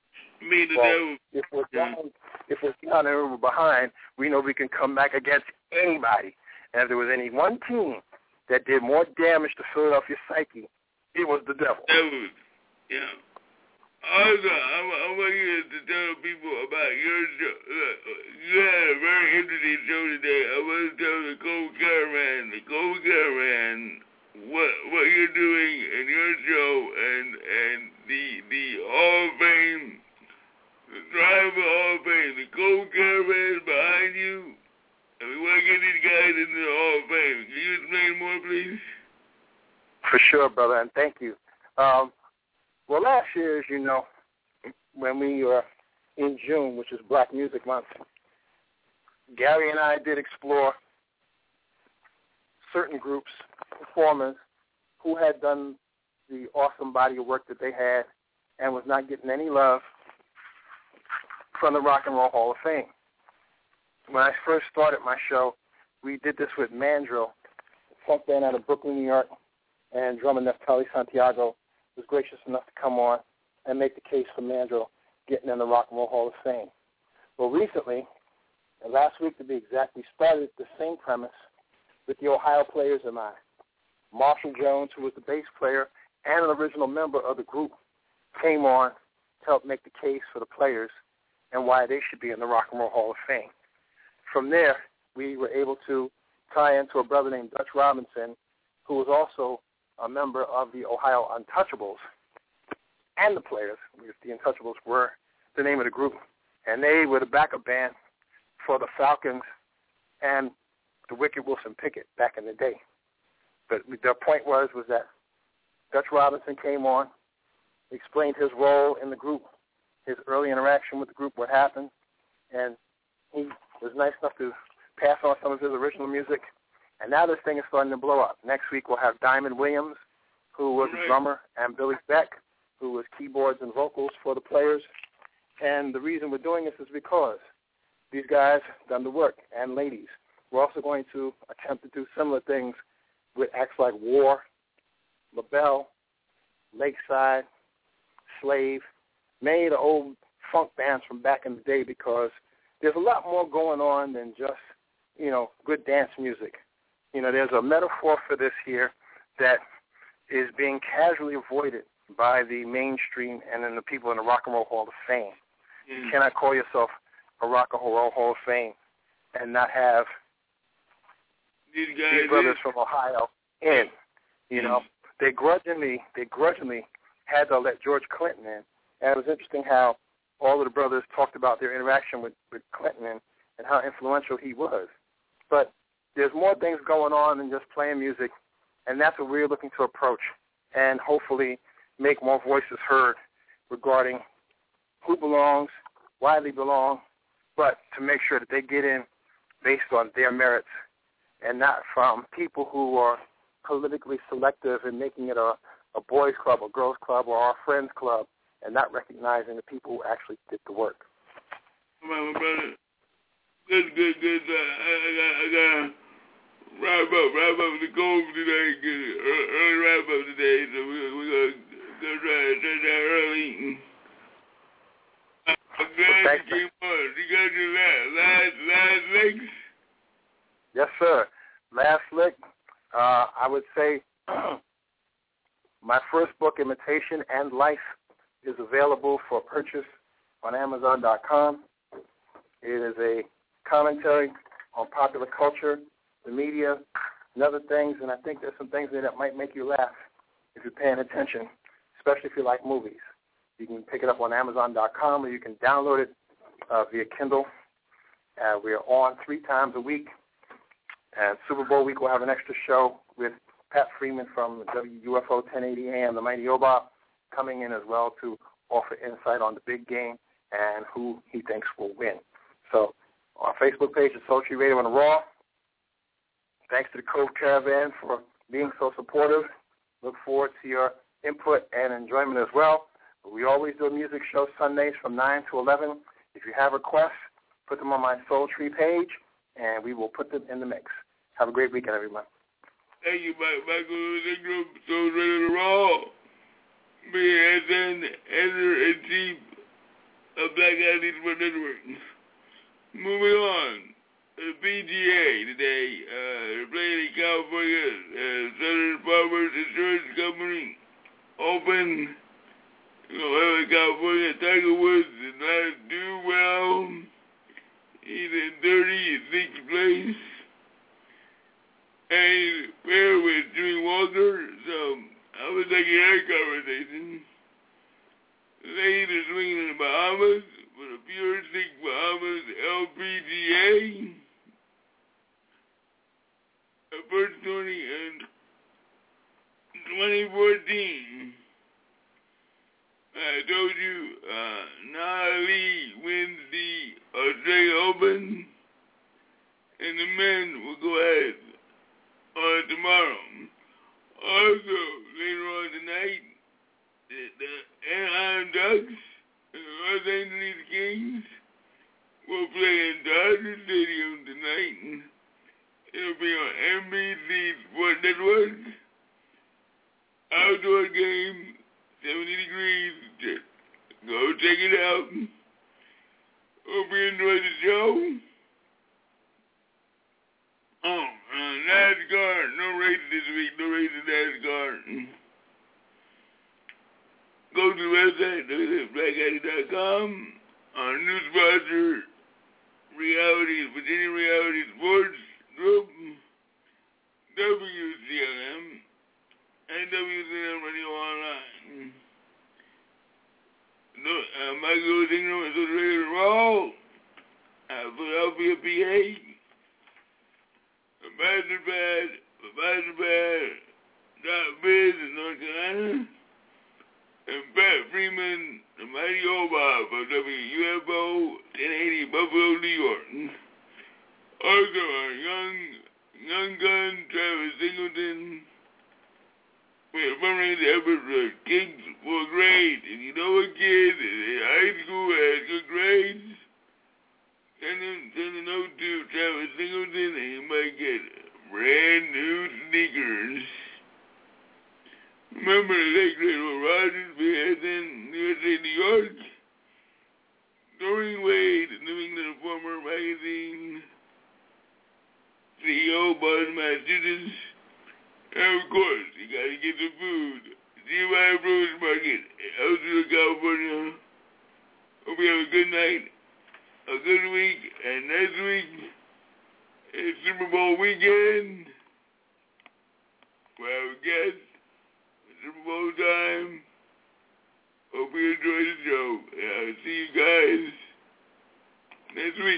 if we're down and we're behind, we know we can come back against anybody. And if there was any one team that did more damage to Philadelphia psyche, it was the Devils. Yeah. Also, I want you to tell people about your show. You had a very interesting show today. I want to tell the Gold Caravan, what you're doing in your show and the Hall of Fame, the driver Hall of Fame, the Gold Caravan is behind you. And we want to get these guys into the Hall of Fame. Can you explain more, please? For sure, brother, and thank you. Well, last year, as you know, when we were in June, which is Black Music Month, Gary and I did explore certain groups, performers, who had done the awesome body of work that they had and was not getting any love from the Rock and Roll Hall of Fame. When I first started my show, we did this with Mandrill, a funk band out of Brooklyn, New York, and drummer Neftali Santiago was gracious enough to come on and make the case for Mandrill getting in the Rock and Roll Hall of Fame. Well, recently, last week to be exact, we started the same premise with the Ohio players in mind. Marshall Jones, who was the bass player and an original member of the group, came on to help make the case for the players and why they should be in the Rock and Roll Hall of Fame. From there, we were able to tie into a brother named Dutch Robinson, who was also a member of the Ohio Untouchables, and the players, because the Untouchables were the name of the group, and they were the backup band for the Falcons and the Wicked Wilson Pickett back in the day. But the point was that Dutch Robinson came on, explained his role in the group, his early interaction with the group, what happened, and he was nice enough to pass on some of his original music. And now this thing is starting to blow up. Next week we'll have Diamond Williams, who was a drummer, and Billy Beck, who was keyboards and vocals for the players. And the reason we're doing this is because these guys have done the work, and ladies. We're also going to attempt to do similar things with acts like War, LaBelle, Lakeside, Slave, many of the old funk bands from back in the day, because there's a lot more going on than just, good dance music. There's a metaphor for this here that is being casually avoided by the mainstream and then the people in the Rock and Roll Hall of Fame. You cannot call yourself a Rock and Roll Hall of Fame and not have these brothers from Ohio in. You know, they grudgingly had to let George Clinton in. And it was interesting how all of the brothers talked about their interaction with Clinton and how influential he was. But there's more things going on than just playing music, and that's what we're looking to approach and hopefully make more voices heard regarding who belongs, why they belong, but to make sure that they get in based on their merits and not from people who are politically selective and making it a boys' club, a girls' club, or our friends' club, and not recognizing the people who actually did the work. My brother, good. I got wrap up the goal today. Early wrap up today, so we're gonna try that early. I'm glad you came on. You got your last licks? Yes, sir. Last lick. I would say my first book, Imitation and Life, is available for purchase on Amazon.com. It is a commentary on popular culture, the media, and other things, and I think there's some things there that might make you laugh if you're paying attention, especially if you like movies. You can pick it up on Amazon.com, or you can download it via Kindle. We are on 3 times a week. And Super Bowl week, we'll have an extra show with Pat Freeman from WUFO 1080 AM, the Mighty Oba, coming in as well to offer insight on the big game and who he thinks will win. So our Facebook page is Sultry Radio on the Raw. Thanks to the Cove Caravan for being so supportive. Look forward to your input and enjoyment as well. We always do a music show Sundays from 9 to 11. If you have requests, put them on my Sultry page, and we will put them in the mix. Have a great weekend, everyone. Thank you, Michael. The group so ready to roll. Being editor-in-chief of Black Athletes Network. Moving on. The PGA today. They're playing in California. Southern Farmers Insurance Company Open. California. Tiger Woods did not do well. He's in 36th place. And pair with Jimmy Walker, so I was taking that conversation. Ladies are swinging in the Bahamas for the Pure Six Bahamas LPGA. The first tourney in 2014. I told you, Nali wins the Australia Open, and the men will go ahead on tomorrow. Also, later on tonight, the Anaheim Ducks and the Los Angeles Kings will play in Dodger Stadium tonight. It'll be on NBC Sports Network. Outdoor game, 70 degrees. Go check it out. Hope you enjoy the show. NASCAR, no race this week, no race in NASCAR. Go to the website, www.blackaddy.com. Our new sponsor, Virginia Reality Sports Group, WCLM, and WCLM Radio Online. Michael Ingram is ready to roll. Philadelphia, PA. Biz in North Carolina, and Pat Freeman, the Mighty Oba for WUFO 1080 Buffalo, New York. Also, our young gun, Travis Singleton. We have fundraising efforts for kids for grades. If you know a kid in high school has good grades, send a note to Travis Singleton and you might get brand new sneakers. Remember the late great Rogers in New York? Doreen Wade, New England Informer magazine, CEO, Boston, Massachusetts. And of course, you gotta get the food. GY Rose Market, Elsinore, California. Hope you have a good night, a good week, and next week is Super Bowl weekend. for our guest, Super Bowl time. Hope you enjoy the show. And I'll see you guys next week.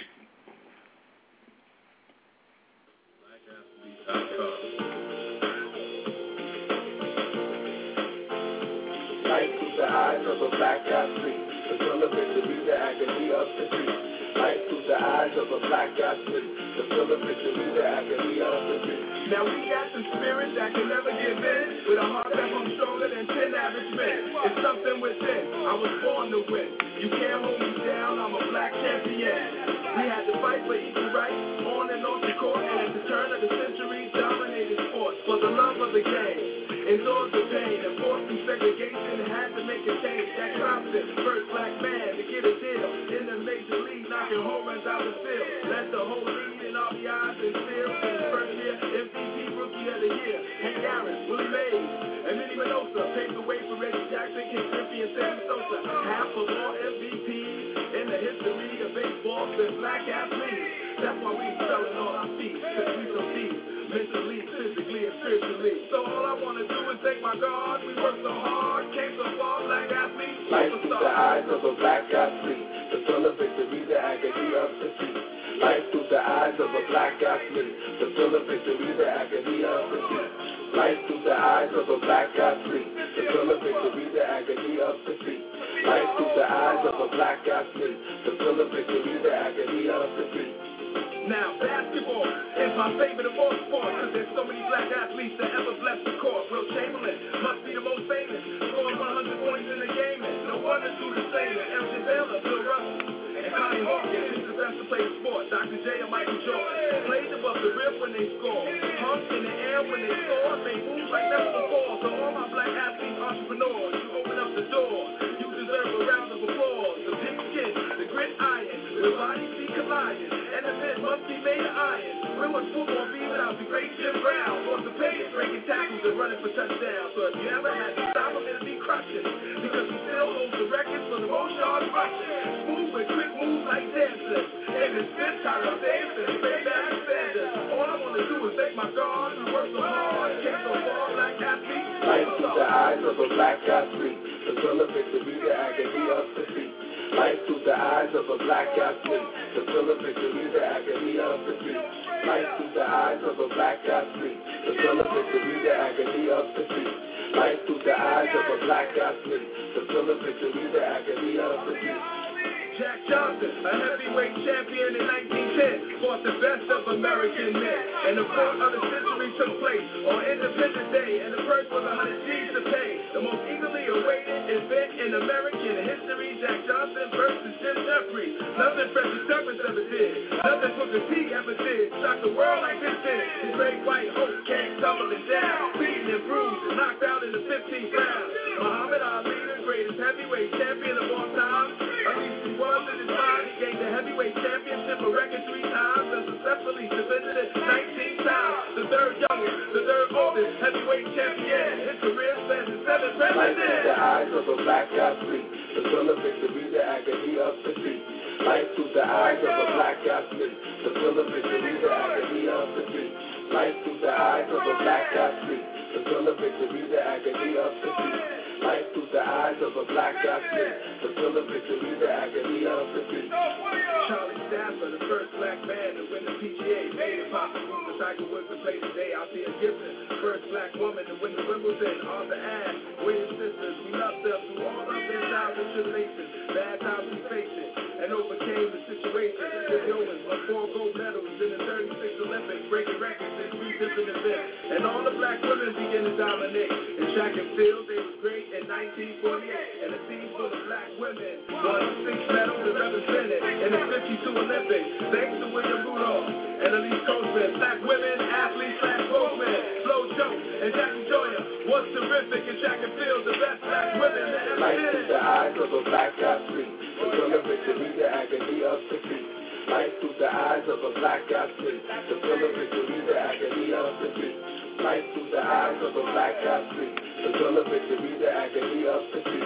Light through the eyes of a black athlete, the thrill of victory, the agony of defeat. Light through the eyes of a black athlete, the thrill of victory, the agony of defeat. Now we got the spirit that can never give in, with a heart that pumps stronger than 10 average men. It's something within, I was born to win. You can't hold me down, I'm a black champion. We had to fight for equal rights, on and off the court, and at the turn of the century, dominated sports for the love of the game. Endured the pain and forced through segregation, had to make a change. That Compton, first black man to get a deal in the major league, knocking home runs out the field. Led the whole league in RBIs and steals in his first year. MVP Rookie of the Year, Hank Aaron, Willie Mays, and Minnie Minoso paved the way for Reggie Jackson, Ken Griffey, and Sammy Sosa. Half of all MVPs in the history of baseball been black athletes. That's why we selling all our feet, cause we so deep, mentally, physically, and spiritually. So all I wanna do is thank my God. We work so hard, came so far, black athletes. Light through the eyes of a black athlete, the thrill of victory, the agony of defeat. Light through the eyes of a black athlete, the thrill of victory, the agony of defeat. Light through the eyes of a black athlete, the thrill of victory, the agony of defeat. Light through the eyes of a black athlete, the thrill of victory, the agony of defeat. Now, basketball is my favorite of all sports, cause there's so many black athletes that ever blessed the court. Will Chamberlain must be the most famous, scored 100 points in a game, and no one to do the same. MJ Baylor, Bill Russell, and Connie Hawkins is the best to play the sport. Dr. J and Michael Jordan played above the rim when they scored, hung in the air when they scored, made moves like never before. So all my black athletes, entrepreneurs, you open up the door, you deserve a round of applause. The big skin, the grit iron, the body be colliding, and the men must be made of iron. When would football be without the great Jim Brown? Orthopedics, breaking tackles and running for touchdowns. So if you ever had to stop him, it'll be crushing, because he still holds the record for the most yards rushing. Smooth with quick moves like dancers, and his fifth Tyler Davis, straight back Sanders. All I want to do is thank my God, who worked so hard, came so far, black athletes. Light through the eyes of a black athlete, the thrill of victory, the agony of defeat. Light through the eyes of a black athlete, the thrill of victory, the agony of defeat. Light through the eyes of a black athlete, the thrill of victory, the agony of defeat. Light through the eyes of a black athlete, the thrill of victory, the agony of defeat. Jack Johnson, a heavyweight champion in 1910, fought the best of American men. And the fourth of the century took place on Independence Day, and the purse was $100 to pay. The most eagerly awaited event in American history, Jack Johnson versus Jim Jeffries. Nothing Frederick Douglass ever did, nothing Booker T ever did. Shocked the world like this did. His great white hope came tumbling down, beaten and bruised and knocked out in the 15th round. Muhammad Ali, the greatest heavyweight champion of all time, at least he was in his mind. He gained the heavyweight championship a record 3 times and successfully defended it 19 times. The third youngest, the third oldest heavyweight champion. His career spans 7 presidents. Light through the eyes of a black athlete, the thrill of victory, the agony of defeat. Light through the eyes of a black athlete, the thrill of victory, the agony of defeat. Light through the eyes of a black athlete, the thrill of victory, the agony of defeat. Light through the eyes of a black athlete, the thrill of victory, the agony of defeat. Charlie Stafford, the first black man to win the PGA, made it possible for Tiger Woods to play today. Althea Gibson, first black woman to win the Wimbledon. Arthur Ashe, Williams sisters, we loved them through all of their trials and tribulations, bad times we faced it, and overcame the situation. Billy Owens won 4 gold medals in the 36 Olympics, breaking records in 3 different events. And all the black women began to dominate. In track and field, they was great in 1948. And the team full of black women won 6 medals and represented in the 52 Olympics. Thanks to William Rudolph and Elise Coachman, black women, athletes, /spokesmen, Flo Jo and Jackie Joyner was terrific in track and field, the best black women that ever Light did. through the eyes of a black athlete, the thrill of victory, the agony of defeat. Light through the eyes of a black athlete, the thrill of victory, the agony of defeat. Light through the eyes of a black athlete, the thrill of victory, the agony of defeat.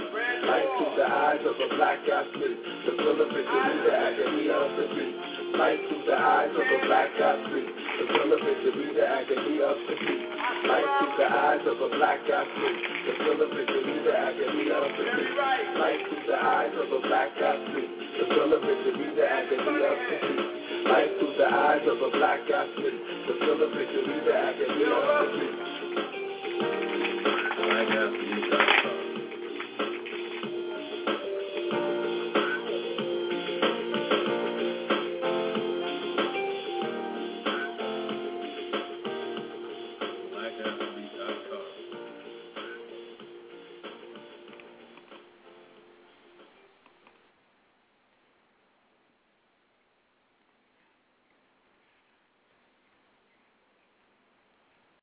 Light through the eyes of a black athlete, the full of victory, the agony of defeat. Light through the eyes of a black athlete, the full of victory, the agony of defeat. Light through the eyes of a black athlete, the full of victory, the agony of defeat. Light through the eyes of a black athlete, the full of victory, the agony of defeat. Light through the eyes of a black athlete, the full of victory, the agony of defeat.